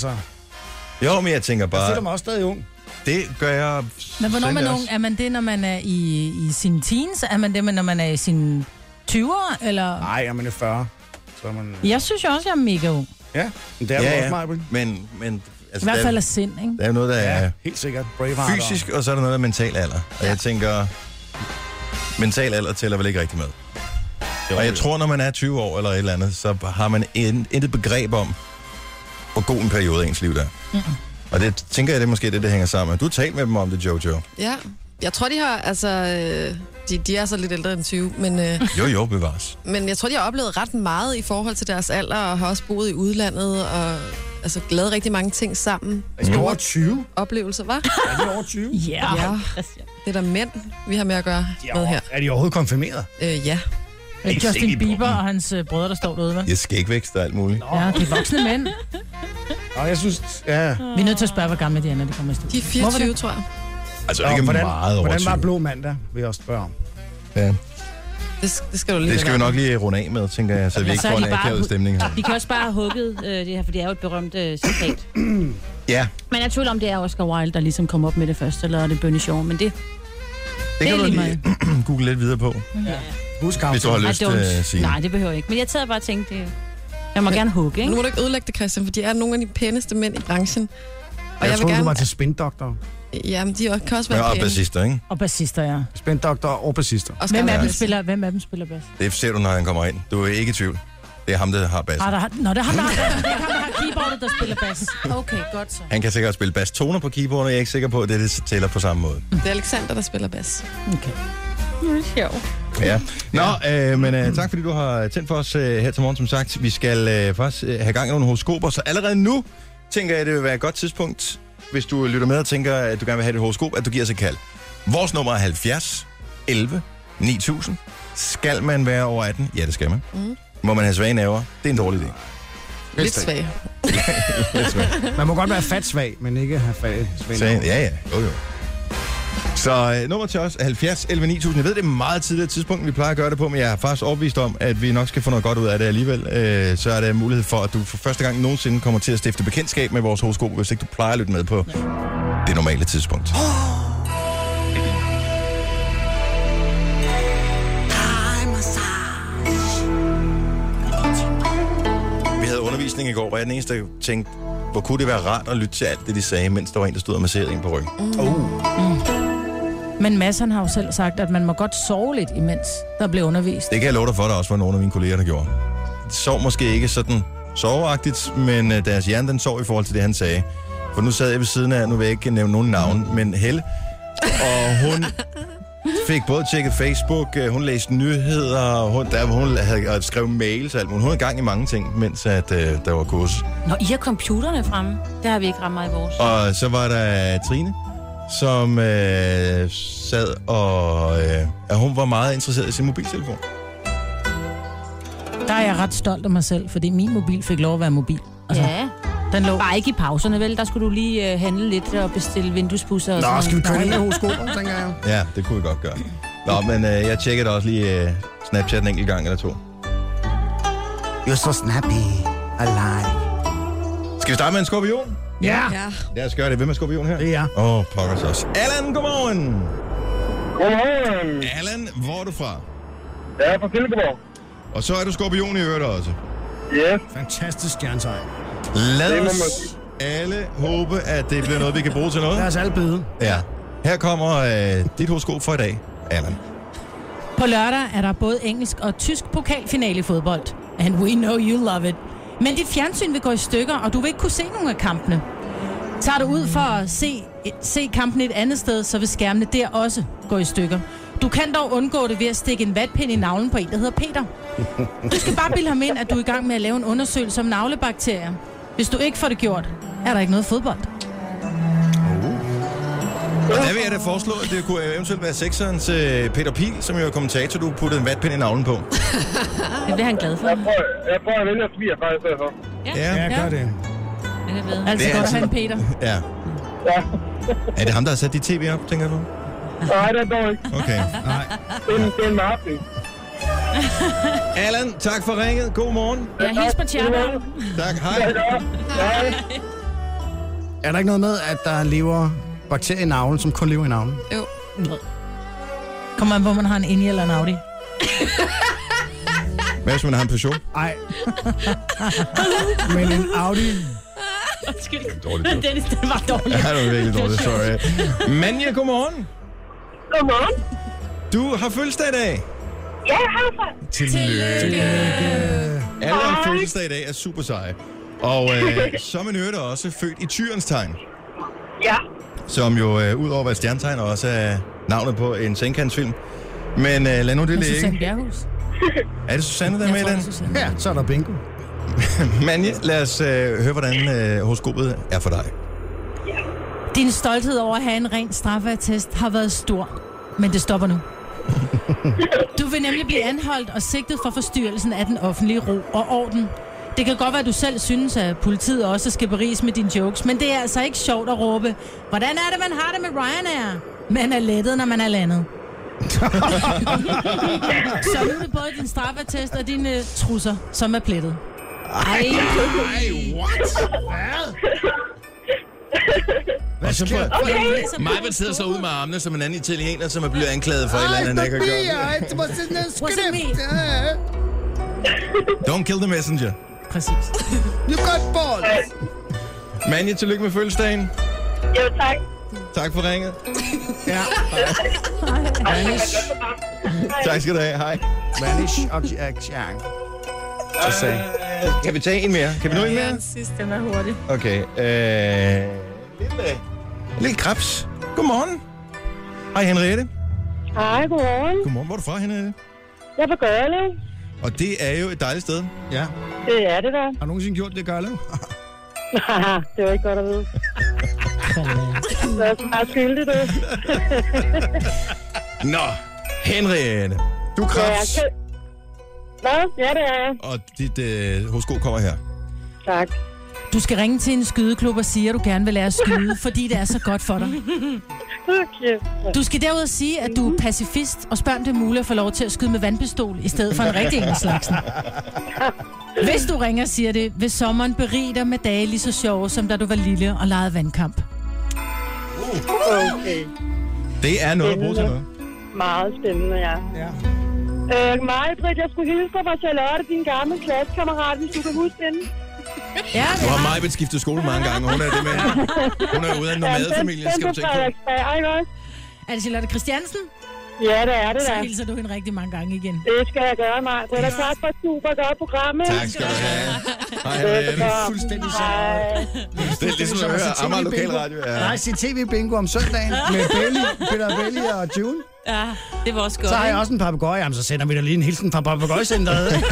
Jo, men jeg tænker Jeg bare, føler mig også stadig ung. det gør jeg... Men hvornår er man selv ung? også. Er man det, når man er i sine teens? Er man det, når man er i sine 20'ere? Eller? Nej, man er 40. Så er man... Jeg synes jo også, jeg er mega ung. Ja, men det er Ja, også ja. mig, Britt. Men I altså, hvert der, fald af sind, ikke? der er jo noget, der Ja, er helt sikkert. Braveheart. fysisk, og så er der noget, der er mental alder. Og jeg tænker, mental alder tæller vel ikke rigtig med. Og jeg tror, når man er 20 år eller et eller andet, så har man intet begreb om, hvor god en periode ens liv der er. Og det tænker jeg, det er måske det hænger sammen. Du har talt med dem om det, Jojo. Ja, jeg tror, de har, de er så lidt ældre end 20, men, Jo, bevares. men jeg tror, de har oplevet ret meget i forhold til deres alder, og har også boet i udlandet, og altså lavet rigtig mange ting sammen. Er de over 20? Oplevelser, hva'? Er de over 20? Ja. Ja, det er der mænd, vi har med at gøre med her. Er de overhovedet konfirmeret? Ja. Justin Bieber og hans brødre, der står derude, hva'? Jeg skægvækst og alt muligt. Ja, det er voksne mænd. Og jeg synes, ja... Vi er nødt til at spørge, hvor gamle de er, når de kommer i studiet. De er 24, tror jeg. Altså ikke meget over hvordan var 20. Blå Mandag, vil jeg også spørge om. Ja. Det skal du lige Det skal vi nok lige runde af med, tænker jeg, så vi ikke så er får en de bare akavet stemning her. De kan også bare have hugget det her, for det er jo et berømt citat. Ja, Men jeg tvivl om, det er Oscar Wilde, der ligesom kom op med det første, eller er det Bernie Shaw, men det... det kan er du lige lige google lidt videre på, Husk hvis du har lyst til at sige. Nej, det behøver jeg ikke. Men jeg tager bare og tænkte, jeg må gerne hugge, Nu ikke? må du ikke ødelægge det, Christian, for de er nogle af de pæneste mænd i branchen. Og Jeg troede, vil du var gerne... til spindoktor. Jamen, de kan også Ja, være og pæne. bassister, ikke? Og bassister, ja. Spindoktor og bassister. Og Hvem af dem bass. spiller bass? Det ser du, når han kommer ind. Du er ikke i tvivl. Det er ham, der har bassen. Det er ham, der har keyboardet, der spiller bass. Okay, godt så. Han kan sikkert spille basstoner på keyboardet, jeg er ikke sikker på, at det tæller på samme måde. Det er Alexander, der spiller bass. Okay. Ja. Nå, men tak fordi du har tændt for os her til morgen, som sagt. Vi skal faktisk have gang i nogle horoskoper, så allerede nu tænker jeg, at det vil være et godt tidspunkt, hvis du lytter med og tænker, at du gerne vil have et horoskop, at du giver os et kald. Vores nummer er 70 11 9000. Skal man være over 18? Ja, det skal man. Må man have svage nerver? Det er en dårlig idé. Lidt svag. Lidt svag. Man må godt være fatsvag, men ikke have svag. Ja, jo. Så nummer til os er 70 11 9000. Jeg ved, det er meget tidligere tidspunkt, vi plejer at gøre det på, men jeg er faktisk overbevist om, at vi nok skal få noget godt ud af det alligevel. Så er der mulighed for, at du for første gang nogensinde kommer til at stifte bekendtskab med vores horoskop, hvis ikke du plejer at lytte med på det normale tidspunkt. Vi havde undervisning i går, hvor jeg den eneste, der tænkte, hvor kunne det være rart at lytte til alt det, de sagde, mens der var en, der stod og masserede en på ryggen. Men Mads, han har jo selv sagt, at man må godt sove lidt, imens der blev undervist. Det kan jeg love dig for, der også var nogle af mine kolleger, der gjorde. De sov måske ikke sådan soveagtigt, men deres hjerne, den sov i forhold til det, han sagde. For nu sad jeg ved siden af, nu vil jeg ikke nævne nogen navn, men Helle. Og hun fik både tjekket Facebook, hun læste nyheder, hun havde skrevet mails og alt muligt. Hun havde gang i mange ting, mens at, der var kursus. Nå, I har computerne fremme. Det har vi ikke ramt meget i vores. Og så var der Trine, som sad og hun var meget interesseret i sin mobiltelefon. Der er jeg ret stolt af mig selv, fordi min mobil fik lov at være mobil. Altså, Ja. den lå... Bare ikke i pauserne, vel? Der skulle du lige handle lidt og bestille vinduespusser og sådan Nå, noget. skal vi køre ind med horoskoper, tænker jeg. Ja, det kunne vi godt gøre. Nå, men jeg tjekkede også lige Snapchat en enkelt gang eller to. You're so snappy. I like. Skal vi starte med en skorpion? Ja, Ja. Lad os gøre det. Hvem er skorpion her? det er. Pokkers også. Allan, godmorgen! Godmorgen. Allan, hvor er du fra? Jeg er fra Silkeborg. Og så er du skorpion i øvrigt også. Yes. Fantastisk stjernetegn. Lad Det må man os sige. alle håbe, at det bliver noget, vi kan bruge til noget. Lad os alle bide. Ja. Her kommer dit horoskop for i dag, Allan. På lørdag er der både engelsk og tysk pokalfinale i fodbold. And we know you love it. Men dit fjernsyn vil gå i stykker, og du vil ikke kunne se nogen af kampene. Tager du ud for at se kampen et andet sted, så vil skærmene der også gå i stykker. Du kan dog undgå det ved at stikke en vatpind i navlen på en, der hedder Peter. Du skal bare bilde ham ind, at du er i gang med at lave en undersøgelse om navlebakterier. Hvis du ikke får det gjort, er der ikke noget fodbold. Og der vil jeg da foreslå, at det kunne eventuelt være sekserens Peter Pihl, som jo er kommentator, du puttede en vatpind i navlen på. Det bliver han glad for. Jeg prøver at vælge at sviger faktisk derfor. Ja, gør det. Det er ved. Altså Det er godt at have en altid- Peter. Ja. Ja. Er det ham, der har sat dit tv op, tænker du? Nej, det er dog ikke. Okay. Nej. Det er en mapping. Allan, tak for ringet. God morgen. Ja, hils på Tjerno. Tak, hej. Er der ikke noget med, at der lever bakterier i navlen, som kun lever i navlen? Jo. Kommer an på, om man har en India eller en Audi. Hvad hvis man har en Peugeot? Nej. Men en Audi... Dennis, den var dårlig. Ja, det var virkelig dårligt, sorry. Manja, godmorgen. Godmorgen. Du har fødselsdag i dag. Ja, jeg har det. Tillykke. Alle har fødselsdag i dag er super seje. Og så er man hørte også født i Tyrens tegn. Ja. Som jo udover at være stjernetegn også er navnet på en sengkantsfilm. Men lad nu det ligge. Susanne Bjerghus. Er det Susanne, der er med i den? Ja, så er der bingo. Manje, lad os høre, hvordan horoskopet er for dig. Din stolthed over at have en ren straffeattest har været stor, men det stopper nu. Du vil nemlig blive anholdt og sigtet for forstyrrelsen af den offentlige ro og orden. Det kan godt være, at du selv synes, at politiet også skal beriges med dine jokes, men det er altså ikke sjovt at råbe, hvordan er det, man har det med Ryanair? Man er lettet, når man er landet. Så nu er det både din straffeattest og dine trusser, som er plettet. Ej, what? Hvad sker der? Majbert sidder så ud med armene som en anden italiener, som er blevet anklaget for et eller andet, han ikke har gjort. It was in the Wasn't me. Don't kill the messenger. Præcis. You got balls. Manje, tillykke med fødselsdagen. Jo, tak. Tak for ringet. Ja. Vanish. Tak skal du have. Hej. Vanish og Jack. Kan vi tage en mere? Kan vi nå en mere? Den sidste, den er hurtig. Okay. Lille Krebs. Godmorgen. Hej, Henriette. Hej, godmorgen. Godmorgen. Hvor er du fra, Henriette? Jeg er fra Gørlev. Og det er jo et dejligt sted. Ja. Det er det da. Har du nogensinde gjort det, Gørlev? Det var ikke godt at vide. Det er så meget skyldigt, du. Nå, Henriette. Du er Krebs. Hvad? Ja, det er jeg. Og dit horoskop kommer her. Tak. Du skal ringe til en skydeklub og sige, at du gerne vil lære at skyde, fordi det er så godt for dig. Okay. Du skal derud sige, at du er pacifist, og spørg om det er muligt at få lov til at skyde med vandpistol, i stedet for en rigtig en slagsen. Hvis du ringer og siger det, vil sommeren berige dig med dage lige så sjove, som da du var lille og legede vandkamp. Okay. Det er noget at bruge til noget. Meget spændende, ja. Maj-Brit, jeg skulle hilse dig fra Charlotte, din gamle klassekammerat, hvis du kan huske hende. Ja, Nu har Maj-Brit skiftet skole mange gange, hun er det med. Hun er ude af en nomadefamilie, skal du tænke på. Er det Charlotte Christiansen? Ja, det er det Så da. hilser du hende rigtig mange gange igen. Det skal jeg gøre, Maj. Det er da tak for et super godt program. Tak skal du have. Hej, Henriette. Fuldstændig så. Det er ligesom at høre Amager Lokalradio. Nej, sit tv-bingo om søndagen med Peter Belli og June. Ja, det var også godt. Så har jeg også en papegøje. Jamen, så sender vi da lige en hilsen fra papegøjecenteret.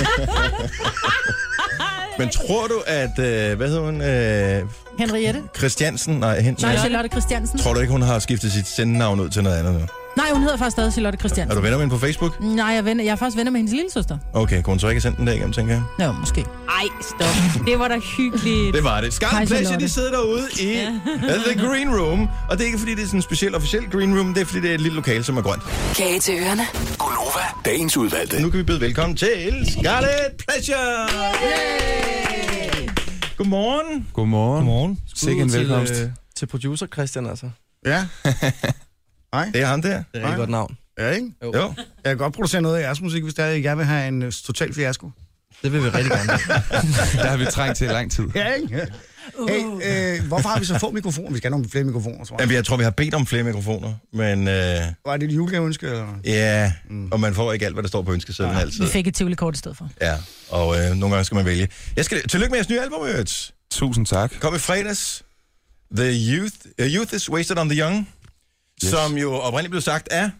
Men tror du, at... hvad hedder hun? Henriette? Christiansen? Nej, Charlotte Christiansen. Tror du ikke, hun har skiftet sit sendenavn ud til noget andet nu? Nej, hun hedder faktisk stadig Charlotte Christiansen. Er du venner med hende på Facebook? Nej, jeg er faktisk venner med hendes lille søster. Okay, kunne hun så ikke have sendt den der igennem, tænker jeg? Ja, måske. Ej, stop. Det var da hyggeligt. Det var det. Skarp Hej, Pleasure, Charlotte. de sidder derude i The Green Room. Og det er ikke, fordi det er sådan en speciel officiel Green Room. Det er, fordi det er et lille lokale, som er grønt. Kage til ørerne. Gonova, dagens udvalgte. Nu kan vi byde velkommen til Scarlet Pleasure! Yay! Godmorgen. Godmorgen. Sikke en velkomst. Til producer Christian, altså. Ja. Nej. Det er ham der. Det er et godt navn. Ja, ikke? Jo. Jeg kan godt producere noget af jeres musik, hvis der jeg gerne vil have en total fiasko. Det vil vi rigtig gerne. Der har vi trængt til i lang tid. Ja, ikke? Hey, hvorfor har vi så få mikrofoner? Vi skal have nogle flere mikrofoner, tror jeg. Jamen, jeg tror, vi har bedt om flere mikrofoner, men... Var det et julegaveønske, eller? Ja, og man får ikke alt, hvad der står på ønskesedlen altid. Vi fik et Tivoli-kort i stedet for. Ja, og nogle gange skal man vælge. Tillykke med jeres nye album, Øts. Tusind tak. Kom i fredags. The Youth is Wasted on the Young, yes. Som jo oprindeligt blev sagt af...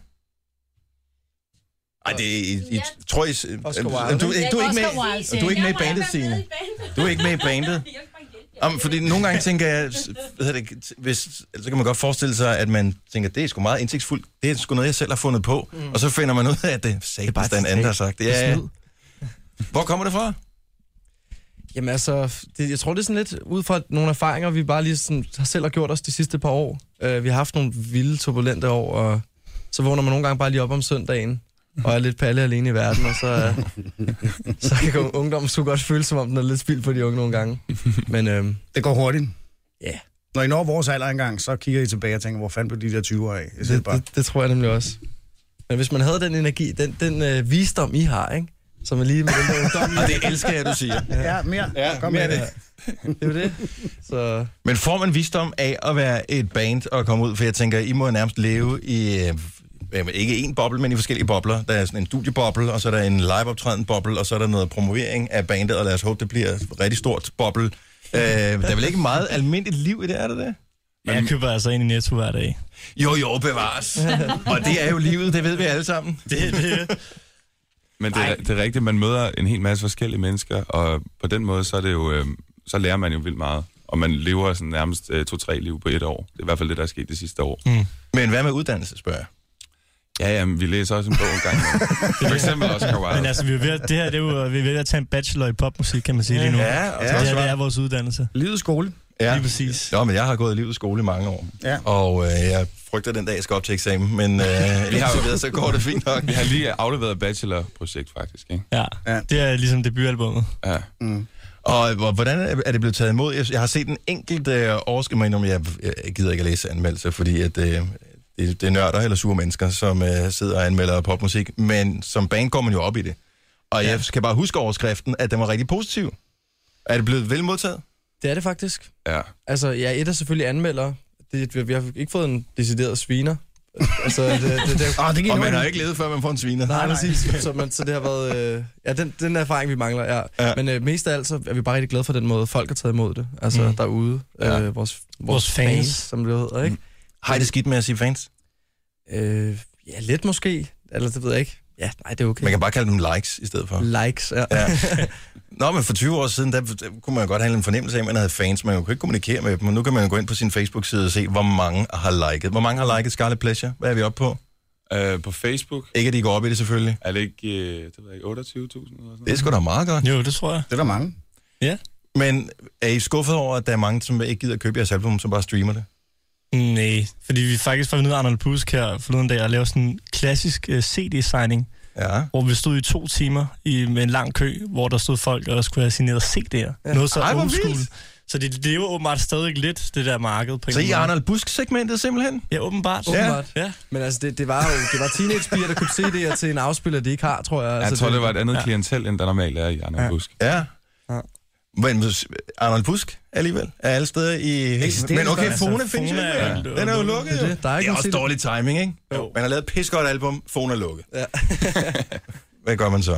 Ej, det er... tror I... Du er ikke med i bandet, Signe. Du er ikke med i bandet. Fordi nogle gange tænker jeg, så kan man godt forestille sig, at man tænker, det er sgu meget indsigtsfuldt. Det er sgu noget, jeg selv har fundet på. Og så finder man ud af, at det er bare en anden, der har sagt. Det er... Hvor kommer det fra? Jamen altså, jeg tror, det er sådan lidt ud fra nogle erfaringer, vi bare lige sådan, selv har gjort os de sidste par år. Vi har haft nogle vilde, turbulente år, og så vågner man nogle gange bare lige op om søndagen, og er lidt palle alene i verden, og så kan ungdommen så godt føle, som om den er lidt spild på de unge nogle gange. Men det går hurtigt. Ja. Yeah. Når I når vores alder engang, så kigger I tilbage og tænker, hvor fanden blev de der 20'ere af? Det tror jeg nemlig også. Men hvis man havde den energi, den visdom, I har, ikke? Som er lige med den der ungdom. Og det elsker jeg, du siger. Ja, mere. Ja, kom mere med det. Det er jo det. Så... Men får man visdom af at være et band og komme ud? For jeg tænker, I må nærmest leve i... ikke en boble, men i forskellige bobler. Der er sådan en studieboble, og så er der en live-optræden-boble, og så er der noget promovering af bandet, og lad os håbe, det bliver et rigtig stort boble. Der er vel ikke meget almindeligt liv i det, er det? Jeg køber altså ind i Netto hver dag. Jo, bevares. Og det er jo livet, det ved vi alle sammen. Det. Men det er rigtigt, man møder en hel masse forskellige mennesker, og på den måde, så er det jo, så lærer man jo vildt meget. Og man lever sådan nærmest 2-3 liv på et år. Det er i hvert fald det, der er sket det sidste år. Mm. Men hvad med uddannelse, spørger jeg? Ja, vi læser også en bog en gang. For eksempel Oscar Wilde. Men altså, vi er ved at tage en bachelor i popmusik, kan man sige lige nu. Ja, det er vores uddannelse. Livets skole. Ja, lige præcis. Jo, men jeg har gået i livets skole i mange år. Ja. Og jeg frygter den dag, jeg skal op til eksamen, men så går det fint nok. Vi har lige afleveret bachelorprojekt, faktisk, ikke? Ja, det er ligesom debutalbummet. Ja. Mm. Og hvordan er det blevet taget imod? Jeg har set en enkelt overskrift, men jeg gider ikke at læse anmeldelser, fordi at, det er nørder eller sure mennesker, som sidder og anmelder popmusik, men som band går man jo op i det. Og jeg skal bare huske overskriften, at den var rigtig positiv. Er det blevet vel modtaget? Det er det faktisk. Ja. Altså, et er selvfølgelig anmelder. Vi har ikke fået en decideret sviner. Altså, og man har ikke levet, før man får en sviner. Nej, præcis. Så det har været... den erfaring, vi mangler, ja. Men mest af alt, så er vi bare rigtig glade for den måde, folk har taget imod det. Altså, derude. Vores fans, som det hedder, ikke? Har I det skidt med at sige fans? Ja, lidt måske. Eller det ved jeg ikke. Ja, nej, det er okay. Man kan bare kalde dem likes i stedet for. Likes, ja. Nå, men for 20 år siden, der kunne man godt have en fornemmelse af, at man havde fans. Man kunne ikke kommunikere med dem, og nu kan man gå ind på sin Facebook-side og se, hvor mange har liket. Hvor mange har liket Scarlet Pleasure? Hvad er vi oppe på? På Facebook. Ikke at de går op i det, selvfølgelig. Er det ikke 28.000 eller sådan? Det er sgu da meget godt. Jo, det tror jeg. Det er der mange. Ja. Men er I skuffet over, at der er mange, som ikke gider at købe jeres album, som bare streamer det? Nej, fordi vi faktisk var nede af Arnold Busk her forleden dag og lavede sådan en klassisk CD-signing, hvor vi stod i 2 timer med en lang kø, hvor der stod folk og skulle have signeret CD'er. Ja. Noget så old school. Så det lever åbenbart stadig lidt, det der marked. På så i Arnold Busk-segmentet simpelthen? Ja, åbenbart. Ja. Men altså, det var teenagepiger, der kunne se det til en afspiller, de ikke har, tror jeg. Jeg tror, det var et andet klientel, end der normalt er i Arnold Busk. Ja. Men Arnold Busk alligevel er alle steder i... Men okay, Fona findes jo ikke. Den er jo lukket. Det er også dårlig timing, ikke? Jo. Man har lavet et pissegodt album, Fona er lukket. Ja. Hvad gør man så?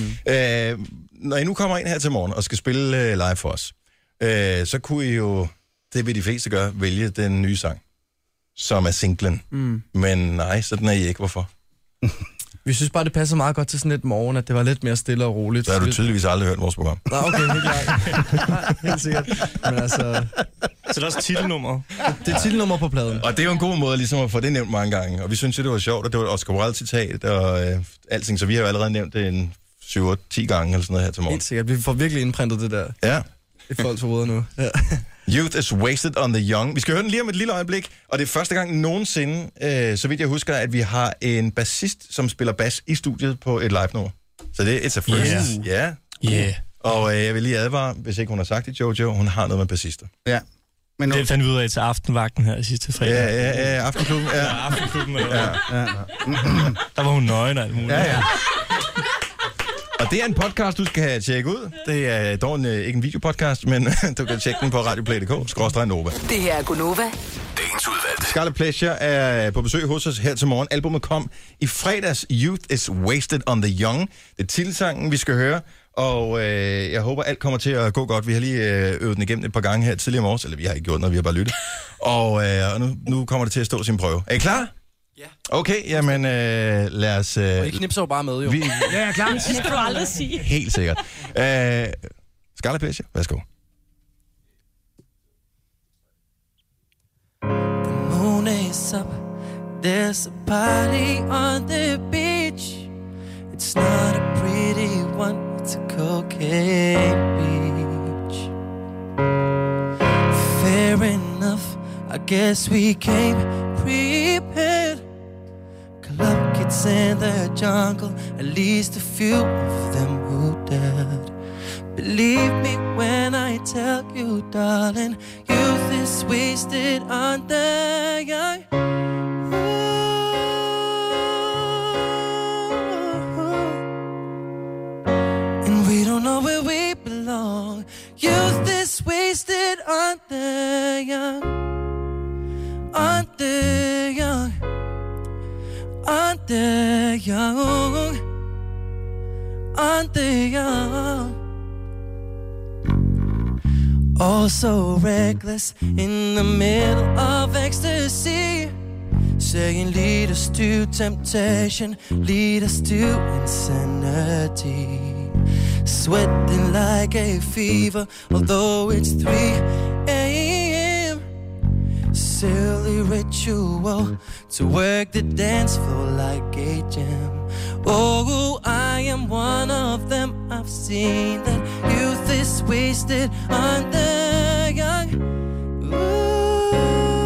Når I nu kommer ind her til morgen og skal spille live for os, så kunne I jo, det vil de fleste gøre, vælge den nye sang, som er singlen. Men nej, sådan er I ikke. Hvorfor? Vi synes bare, det passer meget godt til sådan et morgen, at det var lidt mere stille og roligt. Så har du tydeligvis aldrig hørt vores program. Nej, okay, helt klart. Helt sikkert. Men altså... Så det er også titelnummer. Det er titelnummer på pladen. Og det er jo en god måde ligesom at få det nævnt mange gange. Og vi synes jo, det var sjovt, og det var et Oscar Wilde-citat og alting. Så vi har jo allerede nævnt det en 7-10 gange eller sådan noget her til morgen. Helt sikkert. Vi får virkelig indprintet det der. Ja. I folks hoveder nu. Ja. Youth is wasted on the young. Vi skal høre den lige om et lille øjeblik, og det er første gang nogensinde, så vidt jeg husker, at vi har en bassist, som spiller bas i studiet på et live-nummer. Så det er it's a first. Yeah. Og jeg vil lige advare, hvis ikke hun har sagt det, Jojo, hun har noget med bassister. Ja. Men det fandt vi ud af til aftenvagten her sidste fredag. Ja, aftenklubben. Ja, aftenklubben. Der var hun nøgen og alt muligt. Ja. Og det er en podcast, du skal tjekke ud. Det er dog ikke en videopodcast, men du kan tjekke den på radioplay.dk/Nova. Det her er Gunova. Dagens udvalgte. Scarlet Pleasure er på besøg hos os her til morgen. Albumet kom i fredags. Youth is wasted on the young. Det er titelsangen, vi skal høre. Og jeg håber, alt kommer til at gå godt. Vi har lige øvet den igennem et par gange her tidligere morges. Eller vi har ikke gjort noget, vi har bare lyttet. Og nu kommer det til at stå sin prøve. Er I klar? Ja. Okay, jamen lad os... Og I knipser jo bare med, jo. Ja, jeg er klar. Det skal du aldrig sige. Helt sikkert. Scarlet Pleasure, værsgo. The moon is up. There's a party on the beach. It's not a pretty one, it's a cocaine beach. guess we came prepared. Club kids in the jungle, at least a few of them who dared. Believe me when I tell you, darling, youth is wasted on the young. And we don't know where we belong. Youth is wasted on the young. On the young. On the young. On the young. Oh, so reckless in the middle of ecstasy, saying lead us to temptation, lead us to insanity. Sweating like a fever, although it's 3 a.m. Silly ritual to work the dance floor like a gym. Oh, I am one of them. I've seen that youth is wasted on the young. Ooh.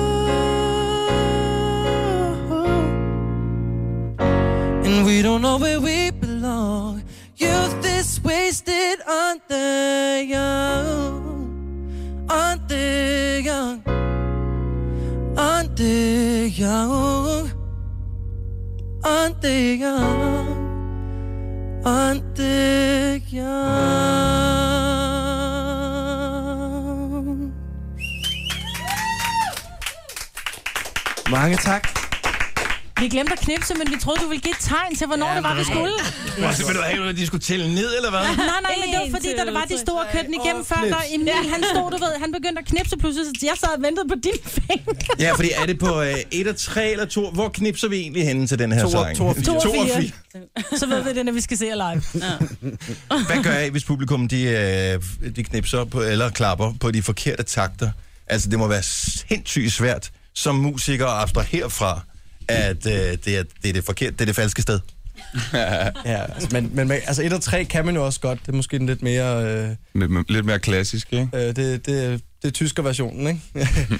And we don't know where we belong. Youth is wasted on the young. On the young. On the young. On the young. On the young. Mange tak. Vi glemte at knipse, men vi troede, du ville give et tegn til, hvornår det var, vi skulle. Vil du have, at de skulle tælle ned, eller hvad? Nej, men det var fordi, da der var de store kørt den igennem før, der Emil, han stod, du ved, han begyndte at knipse pludselig, så jeg sad og ventede på dine fingre. Ja, fordi er det på 1 og 3 eller 2? Hvor knipser vi egentlig henne til den her sang? 2 og 4. Så ved vi det, når vi skal se jer live. Hvad gør I, hvis publikum de knipser på, eller klapper på de forkerte takter? Altså, det må være sindssygt svært som musiker at abstrahere fra, at det er det forkerte, det er det falske sted. Ja, altså, men altså 1 og 3 kan man jo også godt. Det er måske den lidt mere... lidt mere klassisk, ikke? Det er tysker versionen, ikke?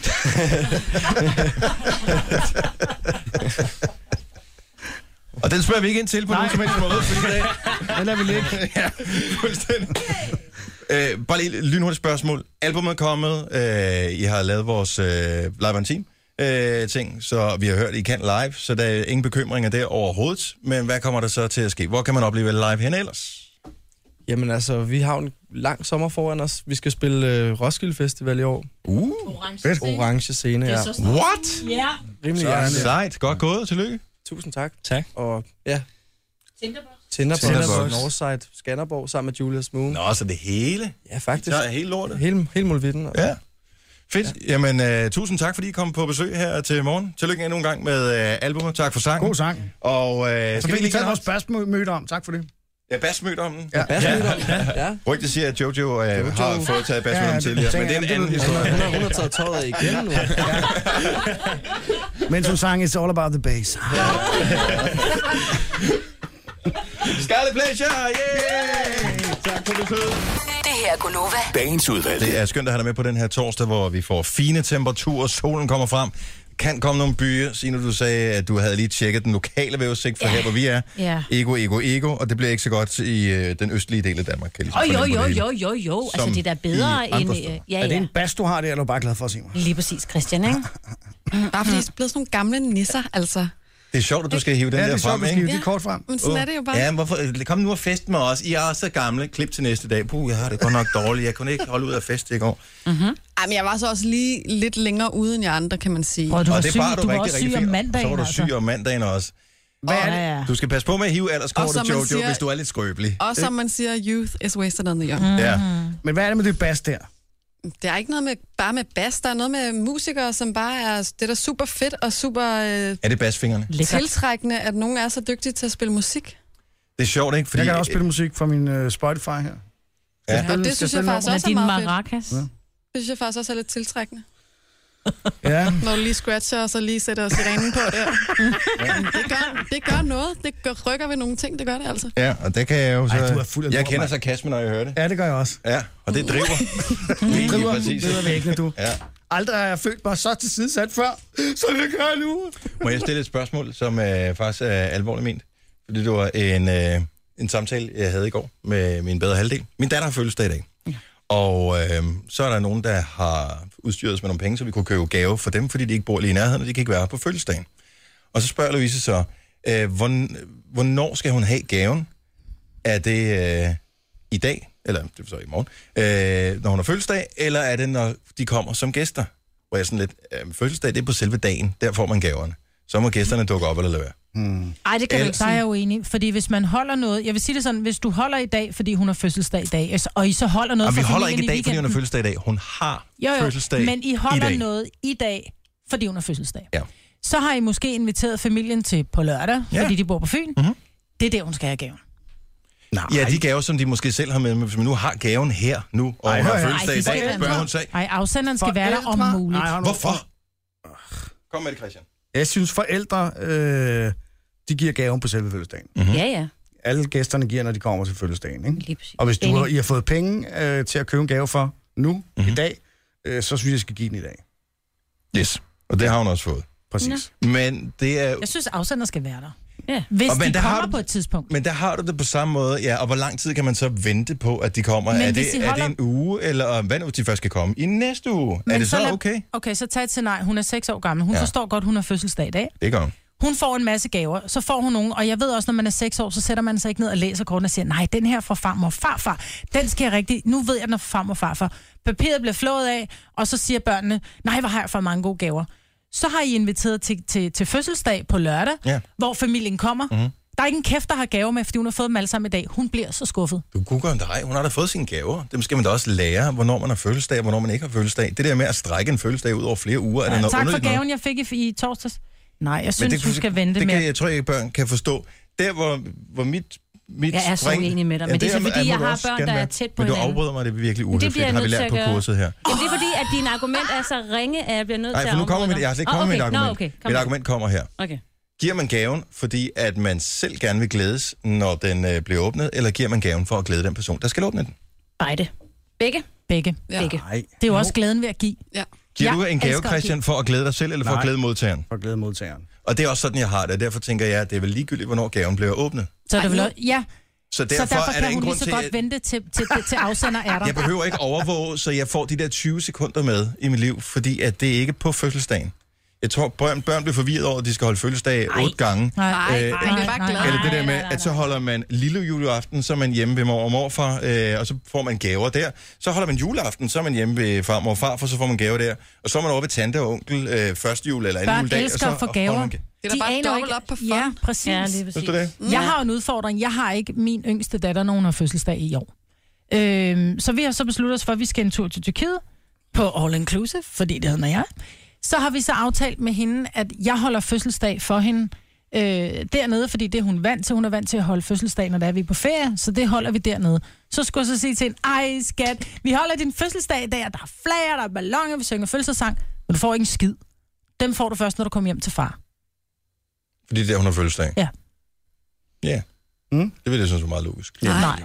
Og den spørger vi ikke ind til på nogen som helst måde. Den lader vi ligge. Ja, fuldstændig. Bare lige lynhurtigt spørgsmål. Albummet er kommet. I har lavet vores Live on Team ting, så vi har hørt, I kan live, så der er ingen bekymringer der overhovedet. Men hvad kommer der så til at ske? Hvor kan man opleve live hen ellers? Jamen altså, vi har en lang sommer foran os. Vi skal spille Roskilde Festival i år. Orange scene, ja. What? Ja. Rimelig sejt. Godt gået. Tillykke. Tusind tak. Tak. Og ja. Tinderbox, Northside, Skanderborg sammen med Julius Moon. Nå, så det hele? Ja, faktisk. Så er helt lortet? Helt mulvitten. Ja. Fedt. Ja. Jamen, tusind tak, fordi I kom på besøg her til morgen. Tillykke endnu en gang med albumet. Tak for sang. God sang. Og så fik vi taget vores basmøde om. Tak for det. Ja, basmøde om den. Ja, basmøde om den. Ja. Rygtet siger, at Jojo har fået taget basmøde om tidligere, men det er en anden historie. Hun har taget tøjet af igen nu. Mens hun sang, it's all about the bass. Scarlet Pleasure, yeah! Tak for besøget. Det her er Gunova. Dagens udvalgte. Det er skønt at have dig med på den her torsdag, hvor vi får fine temperaturer, solen kommer frem. Kan komme nogle byer. Signe, du sagde, at du havde lige tjekket den lokale vejrudsigt for her, hvor vi er. Ja. Ego, og det bliver ikke så godt i den østlige del af Danmark. Kan Jo. Altså, det er da bedre end... Ja. Er det en bas, du har det, eller er du bare glad for at se mig? Lige præcis, Christian, ikke? Bare fordi det er blevet sådan nogle gamle nisser, altså. Det er sjovt, at du skal hive den der frem, ikke? Ja, det er kort frem. Men sådan er det jo bare. Ja, men hvorfor? Kom nu og fest med os. I er så gamle. Klip til næste dag. Jeg har det godt nok dårligt. Jeg kunne ikke holde ud af fest i går. Ej, men jeg var så også lige lidt længere ude end jer andre, kan man sige. Og du var det syg, var du var også syg om mandagen. Så var du syg om mandagen også. Hvad er det? Du skal passe på med at hive alderskortet, Jojo, hvis du er lidt skrøbelig. Og som man siger, youth is wasted on the young. Ja. Men hvad er det med det bas der? Det er ikke noget med bare med bas, der er noget med musikere, som bare er det er da super fedt og super Er det basfingrene? tiltrækkende, at nogen er så dygtige til at spille musik. Det er sjovt, ikke? Fordi jeg kan også spille musik fra min Spotify her. Ja. Og det synes jeg faktisk også er meget fedt. Maracas. Det synes jeg faktisk også er lidt tiltrækkende. Ja. Når du lige scratcher, og så lige sætter sirenen på der. Det gør noget. Det rykker ved nogle ting, det gør det altså. Ja, og det kan jeg jo så... Ej, du er fuld af jeg lort, kender mand. sarkasme, når jeg hører det. Ja, det gør jeg også. Ja, og det driver. Det driver væggene, du. Ja. Aldrig har jeg følt mig så tilsidesat før, som jeg gør nu. Må jeg stille et spørgsmål, som faktisk er alvorligt ment? Fordi det var en samtale, jeg havde i går med min bedre halvdel. Min datter har fødselsdag i dag. Og så er der nogen, der har udstyret os med nogle penge, så vi kunne købe gave for dem, fordi de ikke bor lige i nærheden, og de kan ikke være på fødselsdagen. Og så spørger Louise så, hvornår skal hun have gaven? Er det i dag, eller det er så i morgen, når hun har fødselsdag, eller er det, når de kommer som gæster? Hvor jeg sådan lidt, fødselsdag, det er på selve dagen, der får man gaverne. Så må gæsterne dukke op eller lade være. Ej, det kan du ikke. Der er jeg uenig. Fordi hvis man holder noget... Jeg vil sige det sådan, hvis du holder i dag, fordi hun har fødselsdag i dag, og I så holder noget for vi holder familien ikke i dag, fordi hun har fødselsdag i dag. Hun har fødselsdag men I holder noget i dag, fordi hun har fødselsdag. Ja. Så har I måske inviteret familien til på lørdag, fordi de bor på Fyn. Mm-hmm. Det er der, hun skal have gaven. Nej. Ja, de gaver, som de måske selv har med, men hvis man nu har gaven her nu, og hun har fødselsdag i dag, bør hun sige... Ej, afsenderen skal være der om muligt. Hvorfor? Kom med det, Christian. Jeg synes, forældre, de giver gaven på selve fødselsdagen. Mm-hmm. Ja. Alle gæsterne giver, når de kommer til fødselsdagen. Ikke? Og hvis I har fået penge til at købe en gave for nu, i dag, så synes jeg skal give den i dag. Yes, og det har hun også fået. Præcis. Men det er... Jeg synes, afsender skal være der. Ja. Hvis de kommer på et tidspunkt. Men der har du det på samme måde, ja. Og hvor lang tid kan man så vente på, at de kommer? Er det en uge, eller hvad nu, de først skal komme? I næste uge? Men er det så okay? Okay, så tag til nej. Hun er 6 år gammel. Hun forstår godt, hun har fødselsdag i dag. Det gør hun. Hun får en masse gaver, så får hun nogen, og jeg ved også, når man er 6 år, så sætter man sig ikke ned og læser korten og siger, nej, den her fra farmor og farfar, den skal jeg rigtig, nu ved jeg, den er fra farmor og farfar. Papiret bliver flået af, og så siger børnene, nej, hvor har jeg for mange gode gaver. Så har I inviteret til fødselsdag på lørdag, hvor familien kommer. Mm-hmm. Der er ikke en kæft, der har gaver med, fordi hun har fået dem alle sammen i dag. Hun bliver så skuffet. Du googler en dig. Hun har da fået sine gaver. Dem skal man da også lære, hvornår man har fødselsdag, og hvornår man ikke har fødselsdag. Det der med at strække en fødselsdag ud over flere uger, er det noget tak for gaven, jeg fik i torsdags. Nej, jeg synes, du skal vente med. Jeg tror ikke, børn kan forstå. Der, hvor mit jeg er så enig med dig, men det er så fordi, jeg har børn, der er tæt på hinanden. Men du afbryder mig, det er virkelig uhøfligt. Det har vi lært på kurset her. Jamen, det er fordi, at din argument er så ringe, at jeg bliver nødt til at afbryde. Nej, for nu kommer mit, jeg har slet ikke kommet med mit argument. Okay. Mit argument kommer her. Okay. Giver man gaven, fordi at man selv gerne vil glædes, når den bliver åbnet, eller giver man gaven for at glæde den person, der skal åbne den? Begge. Ja. Det er jo også glæden ved at give. Ja. Giver du en gave, Christian, for at glæde dig selv, eller for at glæde modtageren? For at glæde modtageren. Og det er også sådan, jeg har det. Derfor tænker jeg, at det er vel ligegyldigt, hvornår gaven bliver åbnet. Så det vil Så derfor kan hun lige så godt vente til afsender er der. Jeg behøver ikke overvåge, så jeg får de der 20 sekunder med i mit liv, fordi at det ikke er på fødselsdagen. Jeg tror, børn bliver forvirret over, at de skal holde fødselsdag 8 gange. Nej, eller det der med, at så holder man lille juleaften, så er man hjemme ved mor og morfar, og så får man gaver der. Så holder man juleaften, så er man hjemme ved farmor og farfar, så får man gaver der. Og så er man over ved tante og onkel første jul eller anden juledag. Børn elsker at få gaver. Det er da bare dobbelt op på fond. Ja, præcis. Ja, det det? Jeg har en udfordring. Jeg har ikke min yngste datter, når hun har fødselsdag i år. Så vi har så besluttet os for, at vi skal en tur til Tyrkiet på All Inclusive, fordi det hedder jeg. Så har vi så aftalt med hende, at jeg holder fødselsdag for hende dernede, fordi det er hun vant til. Hun er vant til at holde fødselsdag, når vi er på ferie, så det holder vi dernede. Så skulle jeg så sige til hende, ej skat, vi holder din fødselsdag i dag, og der er flager, der er balloner, vi synger fødselsdagssang, men du får ikke en skid. Dem får du først, når du kommer hjem til far. Fordi det er, hun har fødselsdag? Ja. Ja. Det vil jeg synes er meget logisk.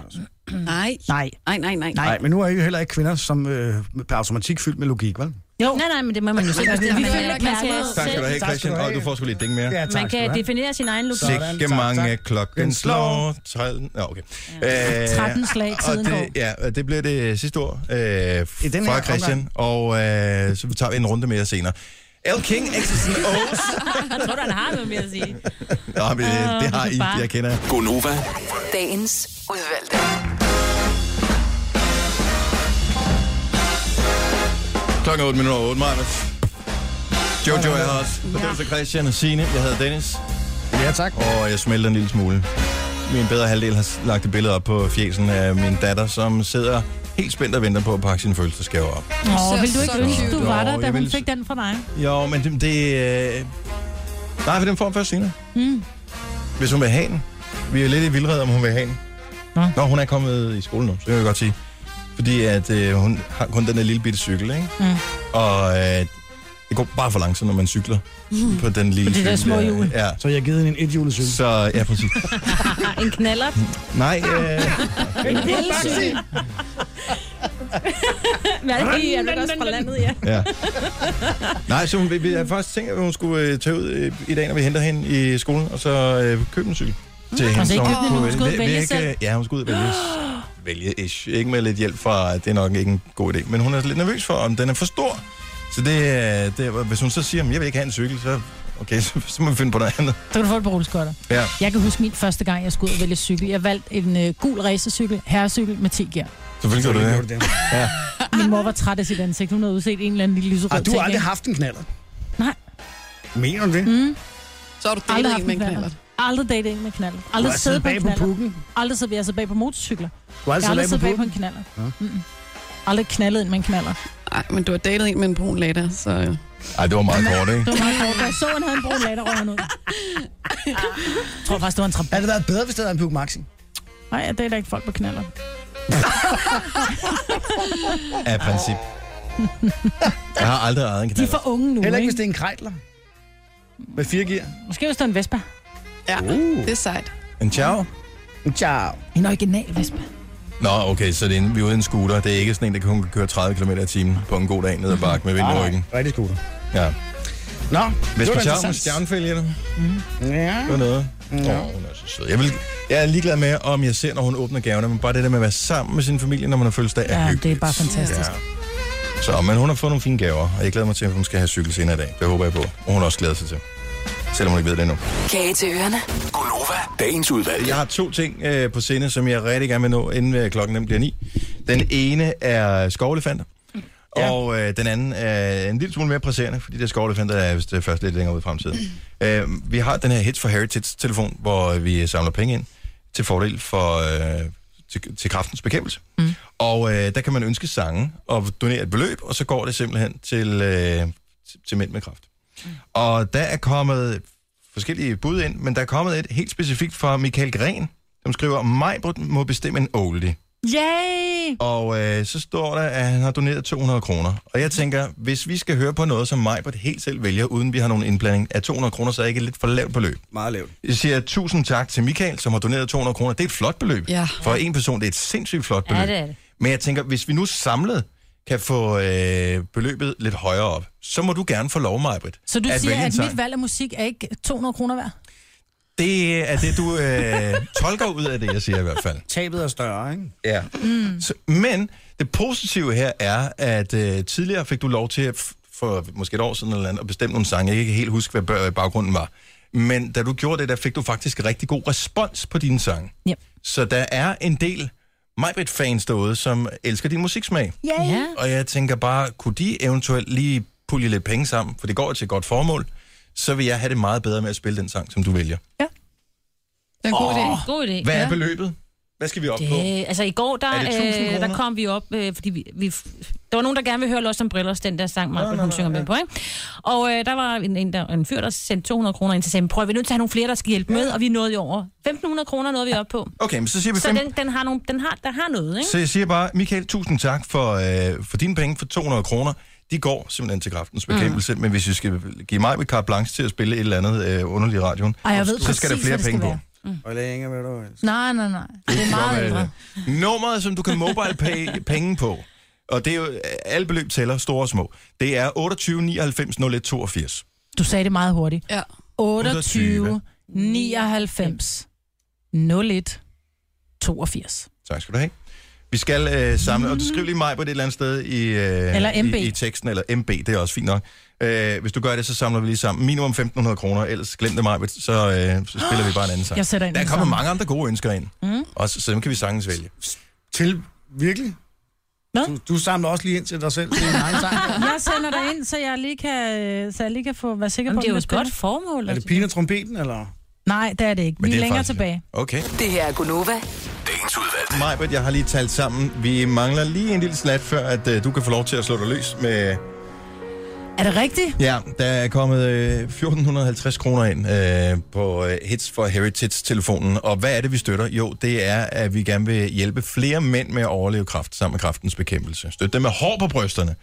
Nej, men nu er I jo heller ikke kvinder, som per automatik fyldt med logik, vel? Jo. Nej, men det må man jo selv. Tak skal du have, Christian. Og du får sgu lige et ding mere. Ja, man kan definere sin egen logik. Sikke mange klokken slår. 13. Ja, okay. 13 slag tiden går. Ja, det bliver det sidste ord fra Christian. Og så tager vi en runde mere senere. L. King, X's and O's. Jeg tror, han har noget mere at sige. Ja, men det har I, jeg kender. Gonova. Dagens udvalgte. Klokken 8:08, Marmeth. Jojo er her også. Producer Christian og Signe. Jeg hedder Dennis. Ja, tak. Og jeg smelter en lille smule. Min bedre halvdel har lagt et billede op på fjesen af min datter, som sidder helt spændt og venter på at pakke sine fødselsdagsgaver op. Vil du ikke ønske, du var der, da hun fik den fra dig? Jo, men det nej, for den får hun først senere. Hvis hun vil have den. Vi er lidt i vildred, om hun vil have den. Nå, hun er kommet i skole nu, så kan jeg godt sige. Fordi at hun har kun den der lille bitte cykel, ikke? Og det går bare for langsomt, når man cykler på den lille cykel. Det der små hjul. Ja. Så jeg har givet hende en ethjulecykel. Så, ja, præcis. En knallert? Nej. En elcykel. Jeg vil også fra landet, ja. Nej, så vi har faktisk tænkt, at hun skulle tage ud i dag, når vi henter hende i skolen, og så købe en cykel til hende. Altså ikke købe den, hun skulle ud og vælge selv? Ja, hun skulle ud og vælge-ish. Ikke med lidt hjælp fra, det er nok ikke en god idé, men hun er lidt nervøs for, om den er for stor. Så hvis hun så siger, at jeg vil ikke have en cykel, så okay, så må vi finde på noget andet. Så kan du få et par rulleskøjter. Ja. Jeg kan huske min første gang, jeg skulle ud og vælge cykel. Jeg valgte en gul racercykel, herrecykel med 10 gear. Selvfølgelig gjorde du det. Ja. Min mor var træt af sit ansigt. Hun havde udset en eller anden lille lyserød ting. Du har aldrig haft en knallert? Nej. Mener du det? Mm. Så har du datet en med en knallert? Aldrig datet en med knallert. Aldrig siddet bag på pukken? Aldrig siddet, jeg siddet bag på motorcykler. Du har aldrig siddet bag på en knallert. Ja. Aldrig knaldet en med en knallert. Nej, men du har datet en med en brun Lada, så... Ej, det var meget kort, ikke? Det var meget kort. Jeg så, han havde en brun Lada, røg han ud. Jeg tror faktisk, det var en trapez. Havde det været bedre, hvis det havde en Puk Maxi? Nej, jeg dater ikke folk på knallert. Af princip. Jeg har aldrig ejet en knallert. De er for unge nu, heller ikke, hvis det er en Kreidler. Med 4 gear. Måske hvis det er en Vespa. Ja, det er sejt. En Ciao? En Ciao. En original Vespa. Nå, okay, så vi er ude i en scooter. Det er ikke sådan en, der kan køre 30 km/t på en god dag ned ad bakke med vind i ryggen. Nej, rigtig scooter. Ja. Nå, Vespa Ciao med stjernefælge, eller? Ja. Det var noget. Hun er så sød. Jeg er ligeglad med, om jeg ser, når hun åbner gaverne, men bare det der med at være sammen med sin familie, når man har fødselsdag, er hyggeligt. Det er bare fantastisk. Ja. Så, men hun har fået nogle fine gaver, og jeg glæder mig til, at hun skal have cykel senere i dag. Det håber jeg på. Og hun også glæder sig til. Selvom hun ikke ved det endnu. Kage til ørerne. Gonova, dagens udvalg. Jeg har 2 ting på sinde, som jeg rigtig gerne vil nå, inden klokken bliver 9. Den ene er skovelefanter. Ja. Og den anden er en lille smule mere presserende, fordi det skovelefanter er vist først lidt længere ud i fremtiden. Vi har den her Hits for Heritage-telefon, hvor vi samler penge ind til fordel for til kræftens bekæmpelse. Mm. Og der kan man ønske sange og donere et beløb, og så går det simpelthen til mænd med kræft. Mm. Og der er kommet forskellige bud ind, men der er kommet et helt specifikt fra Michael Gren, som skriver, Majbrit må bestemme en oldie. Yay! Og så står der, at han har doneret 200 kroner. Og jeg tænker, hvis vi skal høre på noget, som Majbrit helt selv vælger, uden vi har nogen indblanding, er 200 kroner så ikke et lidt for lavt beløb. Meget lavt. Jeg siger 1000 tak til Michael, som har doneret 200 kroner. Det er et flot beløb. Ja. For en person, det er et sindssygt flot beløb. Ja, det er det. Men jeg tænker, hvis vi nu samlet kan få beløbet lidt højere op, så må du gerne få lov, Majbrit. Så du siger, at mit valg af musik er ikke 200 kroner værd? Det er det, du tolker ud af det, jeg siger i hvert fald. Tabet er større, ikke? Ja. Mm. Men det positive her er, at tidligere fik du lov til, for måske et år siden eller andet, at bestemme nogle sange. Jeg kan ikke helt huske, hvad baggrunden var. Men da du gjorde det, der fik du faktisk rigtig god respons på dine sange. Yep. Så der er en del Majbrit-fans derude, som elsker din musiksmag. Yeah. Og jeg tænker bare, kunne de eventuelt lige pulje lidt penge sammen, for det går til et godt formål, så vil jeg have det meget bedre med at spille den sang, som du vælger. Ja. Det er en god idé. God idé. Hvad er beløbet? Hvad skal vi op på? Altså i går, der kom vi op, fordi vi der var nogen, der gerne ville høre Los Umbrellas, den der sang, Mark, hun synger med på, ikke? Og der var en fyr, der sendte 200 kroner ind til sig. Prøv, vi er nødt til at have nogle flere, der skal hjælpe med, og vi nåede jo over 1.500 kroner nåede vi op på. Okay, men så siger vi så den har noget, ikke? Så jeg siger bare, Michael, tusind tak for dine penge for 200 kroner. De går simpelthen til kræftens bekæmpelse, men hvis vi skal give mig et carte blanche til at spille et eller andet underligt i radioen, så skal der flere penge på. Hvor længe vil du? Nej. Det er meget ældre. Nummeret, som du kan mobile pay penge på, og det er jo, alle beløb tæller, store og små, det er 28 99 01 82. Du sagde det meget hurtigt. Ja. 28 99 01 82. Tak skal du have. Vi skal samle, og du skriver lige mig på det et eller andet sted i teksten, eller MB, det er også fint nok. Hvis du gør det, så samler vi lige sammen. Minimum 1.500 kroner, ellers glem det mig, så spiller vi bare en anden sang. Jeg sætter ind. Der kommer mange andre gode ønsker ind, og så dem kan vi sagtens vælge. Til virkelig? Du samler også lige ind til dig selv til en egen sang. Jeg sender dig ind, så jeg lige kan få være sikker på, det er jo et godt formål. Er det pigen og trompeten, eller? Nej, det er det ikke. Vi er længere tilbage. Okay. Det her er Gonova. Dagens udvalgte. Majbert, jeg har lige talt sammen. Vi mangler lige en lille slat, før at du kan få lov til at slå dig løs med... Er det rigtigt? Ja, der er kommet 1.450 kroner ind på Hits for Heritage-telefonen. Og hvad er det, vi støtter? Jo, det er, at vi gerne vil hjælpe flere mænd med at overleve kræft sammen med kræftens bekæmpelse. Støtte dem med hår på brysterne.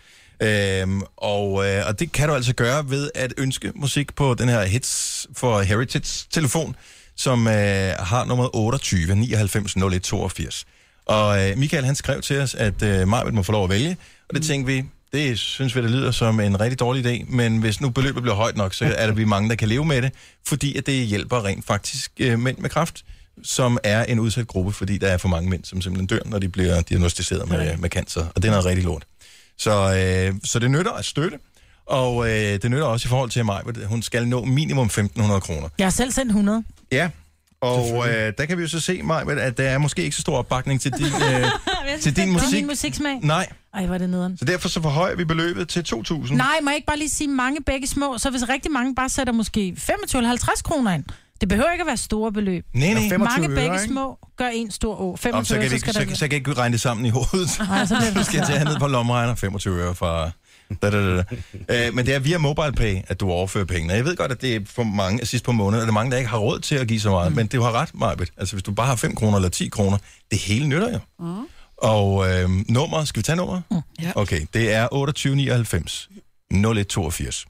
Og det kan du altså gøre ved at ønske musik på den her Hits for Heritage-telefon, som har nummer 28 99 01 82. Og Michael, han skrev til os, at Majbert må få lov at vælge. Og det tænkte vi, det synes vi, det lyder som en rigtig dårlig idé, men hvis nu beløbet bliver højt nok, så er der vi mange, der kan leve med det, fordi at det hjælper rent faktisk mænd med kræft, som er en udsat gruppe, fordi der er for mange mænd, som simpelthen dør, når de bliver diagnosticeret med cancer, og det er noget rigtig lort. Så det nytter at støtte, og det nytter også i forhold til mig, at hun skal nå minimum 1.500 kroner. Jeg har selv sendt 100. Ja, og der kan vi jo så se, Maj, at der er måske ikke så stor opbakning til din, til din musik. Din musiksmag? Nej. Ej, hvor er det nederen. Så derfor så forhøjer vi beløbet til 2.000. Nej, må jeg ikke bare lige sige mange begge små, så hvis rigtig mange bare sætter måske 25 eller 50 kroner ind. Det behøver ikke at være store beløb. Nej. Mange begge små gør en stor å. 25 så kan jeg ikke regne det sammen i hovedet. Nej, så skal jeg tage ned på lommeregner 25 øre fra... Men det er via MobilePay, at du overfører pengene. Jeg ved godt, at det er for mange sidst på måneden, og der er mange, der ikke har råd til at give så meget. Men det har ret, Majbet. Altså, hvis du bare har 5 kroner eller 10 kroner, det hele nytter jo. Og nummer, skal vi tage nummer? Ja. Okay, det er 2899 0182.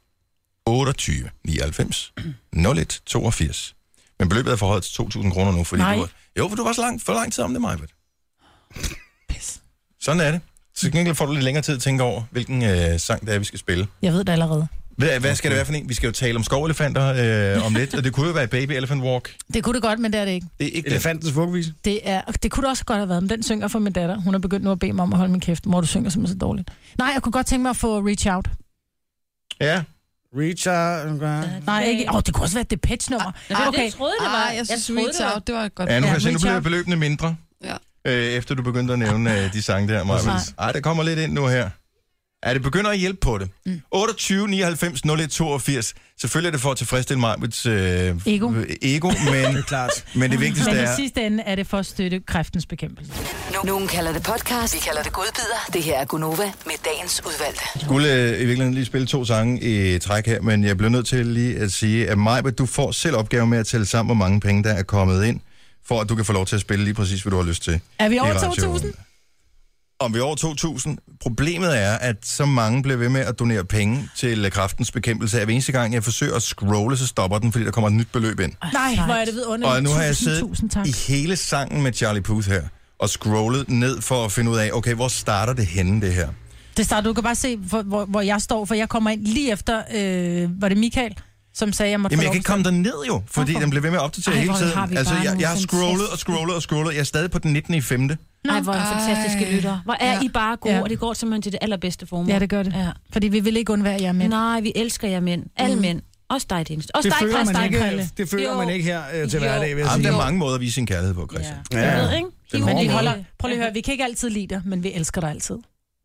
2899 0182. Men beløbet er forhøjet til 2.000 kroner nu, fordi for du var for lang tid om det, Majbet. Sådan er det. Så gengæld får du lidt længere tid at tænke over, hvilken sang det er, vi skal spille. Jeg ved det allerede. Hvad skal det være for en? Vi skal jo tale om skovelefanter om lidt, og det kunne jo være Baby Elephant Walk. Det kunne det godt, men det er det ikke. Det er ikke Elefantens vuggevise. Det kunne det også godt have været, men den synger for min datter. Hun har begyndt nu at bede mig om at holde min kæft. Mor, du synger simpelthen så dårligt. Nej, jeg kunne godt tænke mig at få Reach Out. Ja. Reach Out. Nej, ikke. Det kunne også være et Depeche-nummer. Okay. Jeg troede, det var. Jeg synes, Reach Out, det var godt. Ja, nu kan jeg se, nu bliver beløbene mindre. Ja. Efter du begyndte at nævne de sange der, Maja. Ej, der kommer lidt ind nu her. Ja, det begynder at hjælpe på det. 28 99 01 82. Selvfølgelig er det for at tilfredsstille Majbets ego, men, det er klart. Men det vigtigste men er... i sidste ende er det for at støtte kræftens bekæmpelse. Nogen kalder det podcast, vi kalder det godbider. Det her er Gunova med dagens udvalgte. Jeg skulle i virkeligheden lige spille 2 sange i træk her, men jeg bliver nødt til lige at sige, at Majbet, du får selv opgave med at tælle sammen, hvor mange penge, der er kommet ind, for at du kan få lov til at spille lige præcis, hvad du har lyst til. Er vi over 2.000? Om vi er over 2.000. Problemet er, at så mange bliver ved med at donere penge til kræftens bekæmpelse. At hver eneste gang, jeg forsøger at scrolle, så stopper den, fordi der kommer et nyt beløb ind. Nej, hvor er det vidunderligt. Og nu har jeg siddet i hele sangen med Charlie Puth her, og scrollet ned for at finde ud af, okay, hvor starter det henne, det her? Det starter, du kan bare se, hvor jeg står, for jeg kommer ind lige efter, var det Michael, som sagde, jeg måtte Jamen, jeg kan ikke komme derned jo, fordi den blev ved med at opdatere hele tiden. Altså, jeg har scrollet. Jeg er stadig på den 19. i 5. Nej, hvor en fantastiske lytter. Hvor er I bare gode, og det går simpelthen til det allerbedste formål. Ja, det gør det. Ja. Fordi vi vil ikke undvære jer mænd. Nej, vi elsker jer mænd. Alle mænd. Også dig, Dennis. Også det dig, Christian. Det føler man ikke her til hverdag, vil jeg sige. Der er mange måder at vise sin kærlighed på, Christian. Ja. Jeg ved, ikke? Prøv lige at høre, vi kan ikke altid lide dig, men vi elsker dig altid.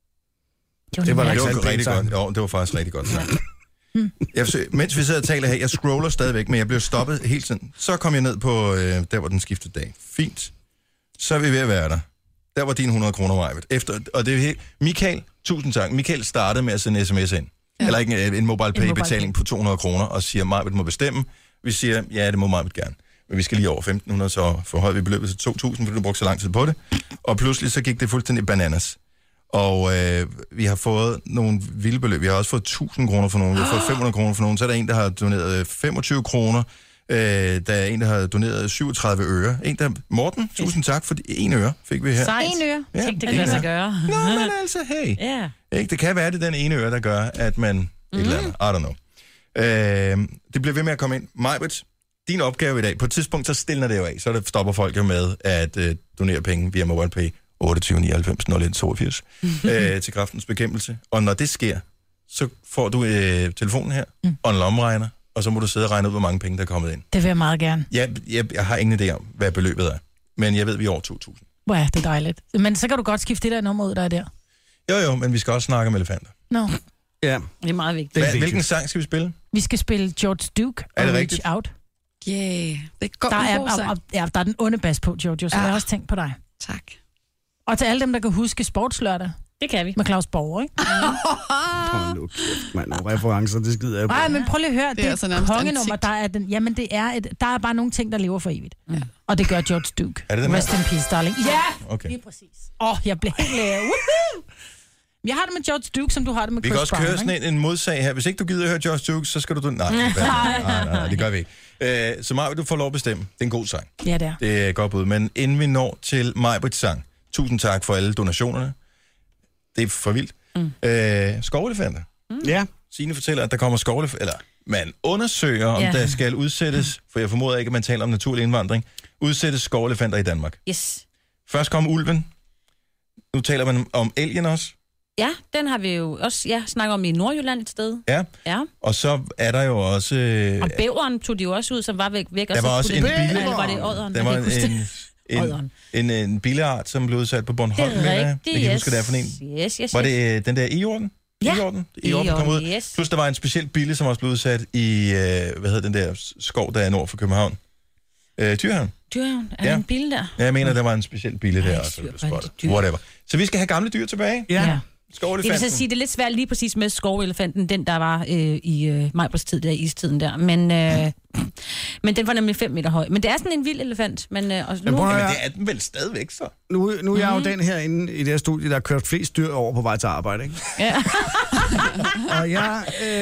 Det var rigtig godt. Jo, det var faktisk rigtig godt sagt. Mens vi sidder og taler her, jeg scroller stadigvæk, men jeg bliver stoppet hele tiden. Så kom jeg ned på, der hvor den skiftede dag. Fint. Så er vi ved at være der. Der var din 100 kroner, Majbet. Og det er helt... Michael, tusind tak. Michael startede med at sende sms ind. Ja. Eller ikke en MobilePay-betaling på 200 kroner, og siger, Majbet må bestemme. Vi siger, ja, det må Majbet gerne. Men vi skal lige over 1.500, så forhøjede vi beløbet til 2.000, fordi du brugte så lang tid på det. Og pludselig så gik det fuldstændig bananas. Og vi har fået nogle vilde beløb. Vi har også fået 1.000 kroner for nogen. Vi har fået 500 kroner for nogen. Så er der en, der har doneret 25 kroner. Der er en, der har doneret 37 øre. Morten, tusind tak for 1 øre fik vi her. 1 øre? Ja, Tænk, det kan sig gøre. Nå, men altså, hey. Yeah. Ikke, det kan være, det er den 1 øre, der gør, at man... Et eller andet, I don't know. Det bliver ved med at komme ind. Majbet, din opgave i dag, på et tidspunkt, så stiller det jo af. Så der stopper folk jo med at donere penge via MobilePay 28 99 01 82 til kræftens bekæmpelse. Og når det sker, så får du telefonen her og en lommeregner, og så må du sidde og regne ud, hvor mange penge, der er kommet ind. Det vil jeg meget gerne. Jeg har ingen idé om, hvad beløbet er. Men jeg ved, vi er over 2.000. Hvor er det dejligt. Men så kan du godt skifte det der nummer ud, der er der. Jo, men vi skal også snakke om elefanter. Nå. Ja. Det er meget vigtigt. Hvilken sang skal vi spille? Vi skal spille George Duke og Reach Out. Yeah, det er godt. Der er den onde bas på, Jojo, så jeg har også tænkt på dig. Tak. Og til alle dem, der kan huske Sportslørdag. Det kan vi. Med Claus Borger, ikke? Hold nu kæft, mand. Nogle referencer, det skider jeg på. Nej, men prøv lige at høre. Det er altså kongenummer, der er den... Jamen, det er der er bare nogle ting, der lever for evigt. Ja. Og det gør George Duke. Er det den Rest in peace, darling. Ja, okay. Lige præcis. Jeg blev helt lærer. Jeg har det med George Duke, som du har det med Chris Brown. Vi kan også køre sådan en modsag her. Hvis ikke du gider at høre George Duke, så skal du... Nej, det gør vi ikke. Så Maja, du får lov at bestemme. Det er en god sang. Ja, det er. Det er et godt bud. Men inden vi når til Majbrits sang, tusind tak for alle donationerne. Det er for vildt. Skovelefanter. Ja. Signe fortæller, at der kommer skovelefanter, eller man undersøger, om der skal udsættes, for jeg formoder ikke, at man taler om naturlig indvandring, udsættes skovelefanter i Danmark. Yes. Først kom ulven. Nu taler man om elgen også. Ja, den har vi jo også snakket om i Nordjylland et sted. Ja. Og så er der jo også... Og bæveren tog de jo også ud, som var væk. Der var også en bille. Eller var det odderen? Der var en billeart, som blev udsat på Bornholm. Det er rigtigt, jeg kan huske, det er for en. Yes. Var det den der Eorden? Eorden kom ud. Yes. Plus der var en speciel bille, som også blev udsat i, den der skov, der er nord for København. Dyrhavn. Dyrhavn? Er der en bille der? Ja, jeg mener, der var en speciel bille der. Whatever. Så vi skal have gamle dyr tilbage. Ja. Skovelefanten. Jeg vil så sige, det er lidt svært lige præcis med skovelefanten, den der var i Majbers tid, der i istiden der. Men den var nemlig 5 meter høj. Men det er sådan en vild elefant. Men det er den vel stadigvæk så. Nu er jeg jo den herinde i det her studie, der har kørt flest dyr over på vej til arbejde, ikke? Ja. Og jeg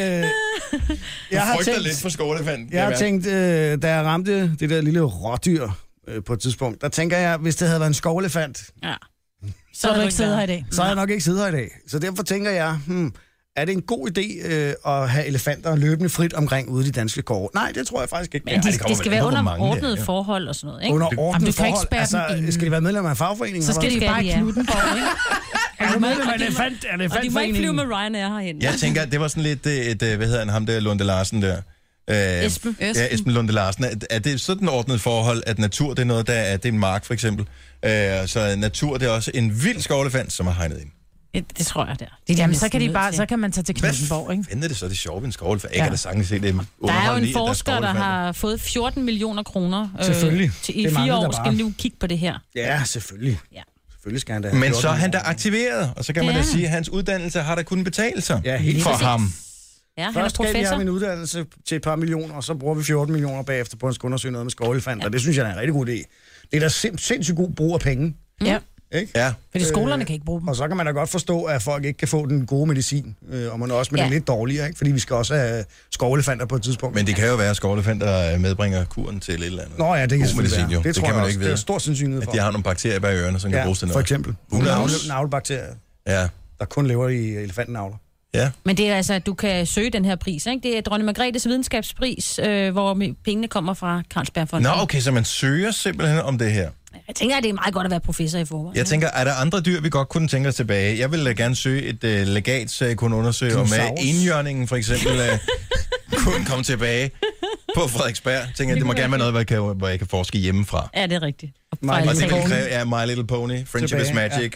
har frygter lidt for skovelefanten. Jeg har tænkt, da jeg ramte det der lille rådyr på et tidspunkt, der tænker jeg, hvis det havde været en skovelephant... Ja. Så har du ikke siddet her i dag. Så har jeg nok ikke siddet her i dag. Så derfor tænker jeg, er det en god idé at have elefanter løbende frit omkring ude i de danske skove? Nej, det tror jeg faktisk ikke. Men de skal være under ordnede forhold og sådan noget, ikke? Under ordnede forhold? Altså, skal de være medlemmer af fagforeningen? Så skal de bare i Knuttenborg, ikke? Er du medlem af elefantforeningen? Og de må ikke flyve med Ryanair herhen. Jeg tænker, det var sådan lidt hvad hedder ham der, Lunde Larsen der? Esben. Ja, Esben Lunde Larsen. Er det sådan ordnet forhold, at natur det er noget, det er en mark for eksempel? Så natur det er også en vild skovelefant, som er hegnet ind. Ja, det tror jeg, det er. Jamen, så kan man tage til Knuttenborg, ikke? Hvad er det så, det sjove ved en skovelefant? Jeg kan da sagtens se det. Der er jo en forsker, der har fået 14 millioner kroner i 4 år. Skal nu kigge på det her. Ja, selvfølgelig. Ja. Selvfølgelig skal han da have. Men så er han da aktiveret, og så kan man da sige, at hans uddannelse har da kunnet betale sig for ham. Ja, først gav jeg min uddannelse til et par millioner, og så bruger vi 14 millioner bagefter på, at han skal undersøge noget med skovelefanter. Det synes jeg er en rigtig god idé. Det er da sindssygt god brug af penge. Ja. Ikke? Ja. Fordi skolerne kan ikke bruge dem. Og så kan man da godt forstå, at folk ikke kan få den gode medicin, og man også med den lidt dårligere, ikke? Fordi vi skal også have skovelefanter på et tidspunkt. Men det kan jo være, at skovelefanter medbringer kuren til et eller andet. Nå ja, det kan medicin, jo. Det tror kan man jeg ikke vide. Det er stor sandsynlighed for. At de har nogle bakterier bag ørerne, som kan bruges til noget. For eksempel. Navlebakterier. Ja. Der kun lever i elefantnavler. Ja. Men det er altså, at du kan søge den her pris, ikke? Det er Dronning Margrethes videnskabspris, hvor pengene kommer fra Carlsbergfondet. Nå, okay, så man søger simpelthen om det her. Jeg tænker, at det er meget godt at være professor i forvejen. Jeg tænker, er der andre dyr, vi godt kunne tænke os tilbage? Jeg vil gerne søge et legat, så jeg kunne undersøge, om enhjørningen for eksempel kunne komme tilbage på Frederiksberg. Jeg tænker, det må gerne være noget, hvor jeg kan forske hjemmefra. Ja, det er rigtigt. Og det vil kræve, My Little Pony, Friendship is Magic.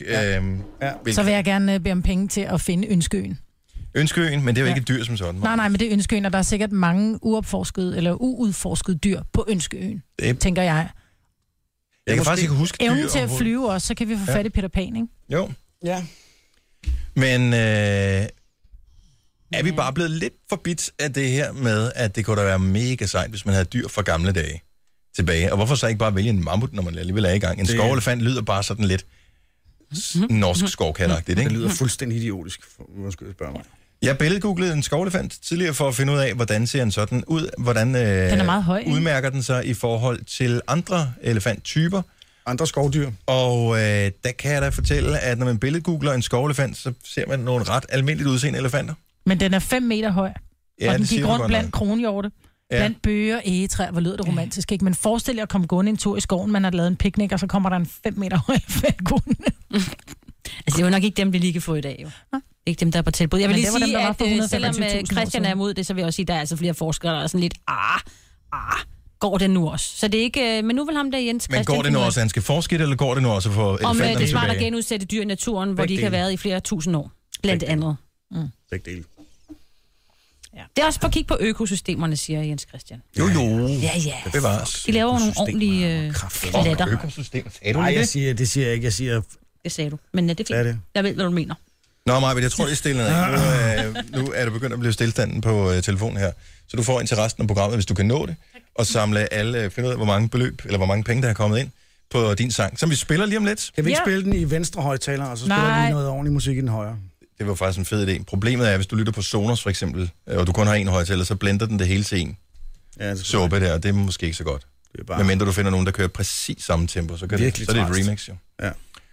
Så vil jeg gerne bede om penge til at finde Ønskeøen. Ønskeøen, men det er jo ikke et dyr som sådan. Nej, men det er Ønskeøen, og der er sikkert mange uopforskede eller uudforskede dyr på Ønskeøen, tænker jeg. Jeg kan faktisk ikke huske dyr. Evnen til at flyve også, så kan vi få fat i Peter Pan, ikke? Jo. Ja. Men er vi bare blevet lidt forbidt af det her med, at det kunne da være mega sejt, hvis man havde dyr fra gamle dage tilbage? Og hvorfor så ikke bare vælge en mammut, når man alligevel er i gang? En skovelefant lyder bare sådan lidt norsk skovkatagtigt, ikke? Det lyder fuldstændig idiotisk, måske spørge mig. Jeg billedgooglede en skovelefant tidligere for at finde ud af, hvordan ser den sådan ud? Hvordan den er meget høj, udmærker den sig i forhold til andre elefanttyper? Andre skovdyr. Og der kan jeg da fortælle, at når man billedgoogler en skovelefant, så ser man nogle ret almindeligt udseende elefanter. Men den er 5 meter høj, og den gik rundt blandt kronhjorte. Blandt bøger og egetræer, hvor lyder det romantisk, ikke? Men forestil jer at komme gående en tur i skoven, man har lavet en picnic, og så kommer der en 5 meter høj elefant gående. Altså, det er jo nok ikke dem, vi lige kan få i dag, jo. Ikke dem, der er på tilbud. Jeg vil lige sige, at selvom Christian er imod det, så vil jeg også sige, at der er altså flere forskere, der er sådan lidt, går det nu også? Så det er ikke, men nu vil ham der Jens Christian... Men går det nu også, han skal forske det, eller går det nu også for elefanterne tilbage? Om det er smart at genudsætte dyr i naturen, hvor de kan have været i flere tusind år, blandt andet. Begge dele. Ja. Det er også for at kigge på økosystemerne, siger Jens Christian. Jo. Ja. Det bevares. De laver nogle ordentlige klatter. Økosystemer. Sagde du Nej, det? Det siger jeg ikke. Jeg siger... Det sagde du. Men det er fint. Det. Jeg ved, hvad du mener. Nå, Maja, jeg tror, det er stille nu er du begyndt at blive stillstanden på telefonen her. Så du får ind til resten af programmet, hvis du kan nå det, og samle alle, finde ud af, hvor mange beløb, eller hvor mange penge, der er kommet ind på din sang, som vi spiller lige om lidt. Kan vi ikke spille den i venstre højtaler, og så spiller vi noget ordentlig musik i den højre? Det var faktisk en fed idé. Problemet er, hvis du lytter på Sonos for eksempel, og du kun har en højtaler, så blender den det hele til en såbe der, og det er måske ikke så godt. Medmindre du finder nogen, der kører præcis samme tempo, så, så er det et remix jo. Ja.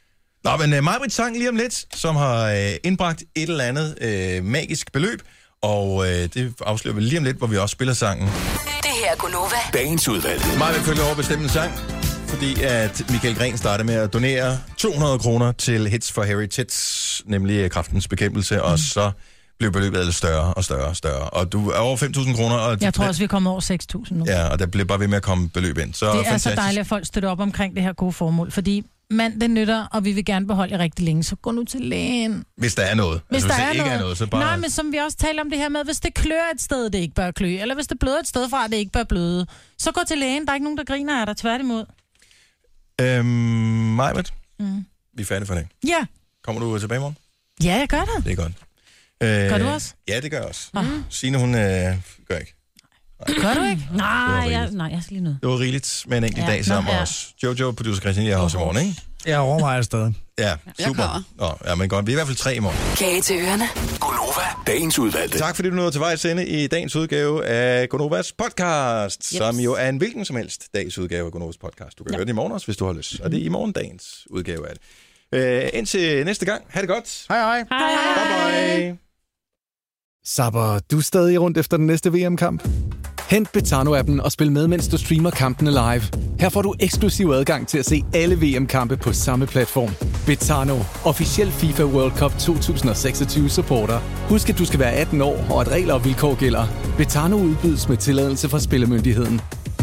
Nå, men Maj-Brit sang lige om lidt, som har indbragt et eller andet magisk beløb, og det afslører vi lige om lidt, hvor vi også spiller sangen. Det her er Gunova. Dagens udvalgte. Maj-Brit følger over bestemt en sang, fordi at Michael Gren startede med at donere 200 kroner til Hits for Heritage, nemlig Kræftens Bekæmpelse, og så blev beløbet lidt større og større og større. Og du er over 5.000 kroner. Og jeg tror også, vi er kommet over 6.000 nu. Ja, og der bliver bare ved med at komme beløb ind. Så det er fantastisk. så dejligt, at folk støtter op omkring det her gode formål, fordi det nytter, og vi vil gerne beholde jer rigtig længe, så gå nu til lægen. Hvis der er noget. Hvis der ikke er noget, så bare... Nej, men som vi også taler om det her med, hvis det klør et sted, det ikke bør klø, eller hvis det bløder et sted fra, det ikke bør bløde, så gå til lægen. Der er ikke nogen, der griner af dig, tværtimod. Maj-Brit, vi er færdige for det. Ja. Kommer du tilbage i morgen? Ja, jeg gør det. Det er godt. Gør du også? Ja, det gør jeg også. Signe, hun gør ikke. Gør du ikke? Nej, jeg skal lige noget. Det var rigeligt med en enkelt dag sammen med os. Jojo, producer Christian, jeg har også i morgen, ikke? Jeg overvejer stadig. Ja, super. Nå, men godt. Vi er i hvert fald 3 i morgen. Kage til ørerne. Gunova, dagens udvalgte. Tak fordi du nåede til vejs ende i dagens udgave af Gunovas podcast, som jo er en hvilken som helst dags udgave af Gunovas podcast. Du kan høre det i morgen også, hvis du har lyst. Og det er i morgen dagens udgave af det. Indtil næste gang. Ha' det godt. Hej hej. Bye bye. Zapper du stadig rundt efter den næste VM-kamp? Hent Betano-appen og spil med, mens du streamer kampene live. Her får du eksklusiv adgang til at se alle VM-kampe på samme platform. Betano, officiel FIFA World Cup 2026 supporter. Husk, at du skal være 18 år, og at regler og vilkår gælder. Betano udbydes med tilladelse fra Spillemyndigheden.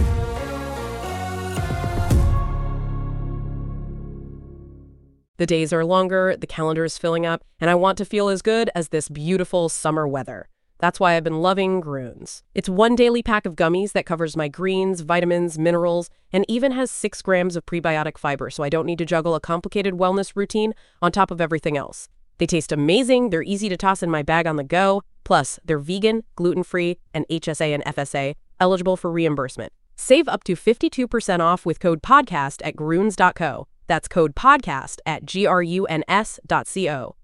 The days are longer, the calendar is filling up, and I want to feel as good as this beautiful summer weather. That's why I've been loving Grüns. It's one daily pack of gummies that covers my greens, vitamins, minerals, and even has 6 grams of prebiotic fiber, so I don't need to juggle a complicated wellness routine on top of everything else. They taste amazing, they're easy to toss in my bag on the go, plus they're vegan, gluten-free, and HSA and FSA, eligible for reimbursement. Save up to 52% off with code PODCAST at Grüns.co. That's code PODCAST at GRUNS.co.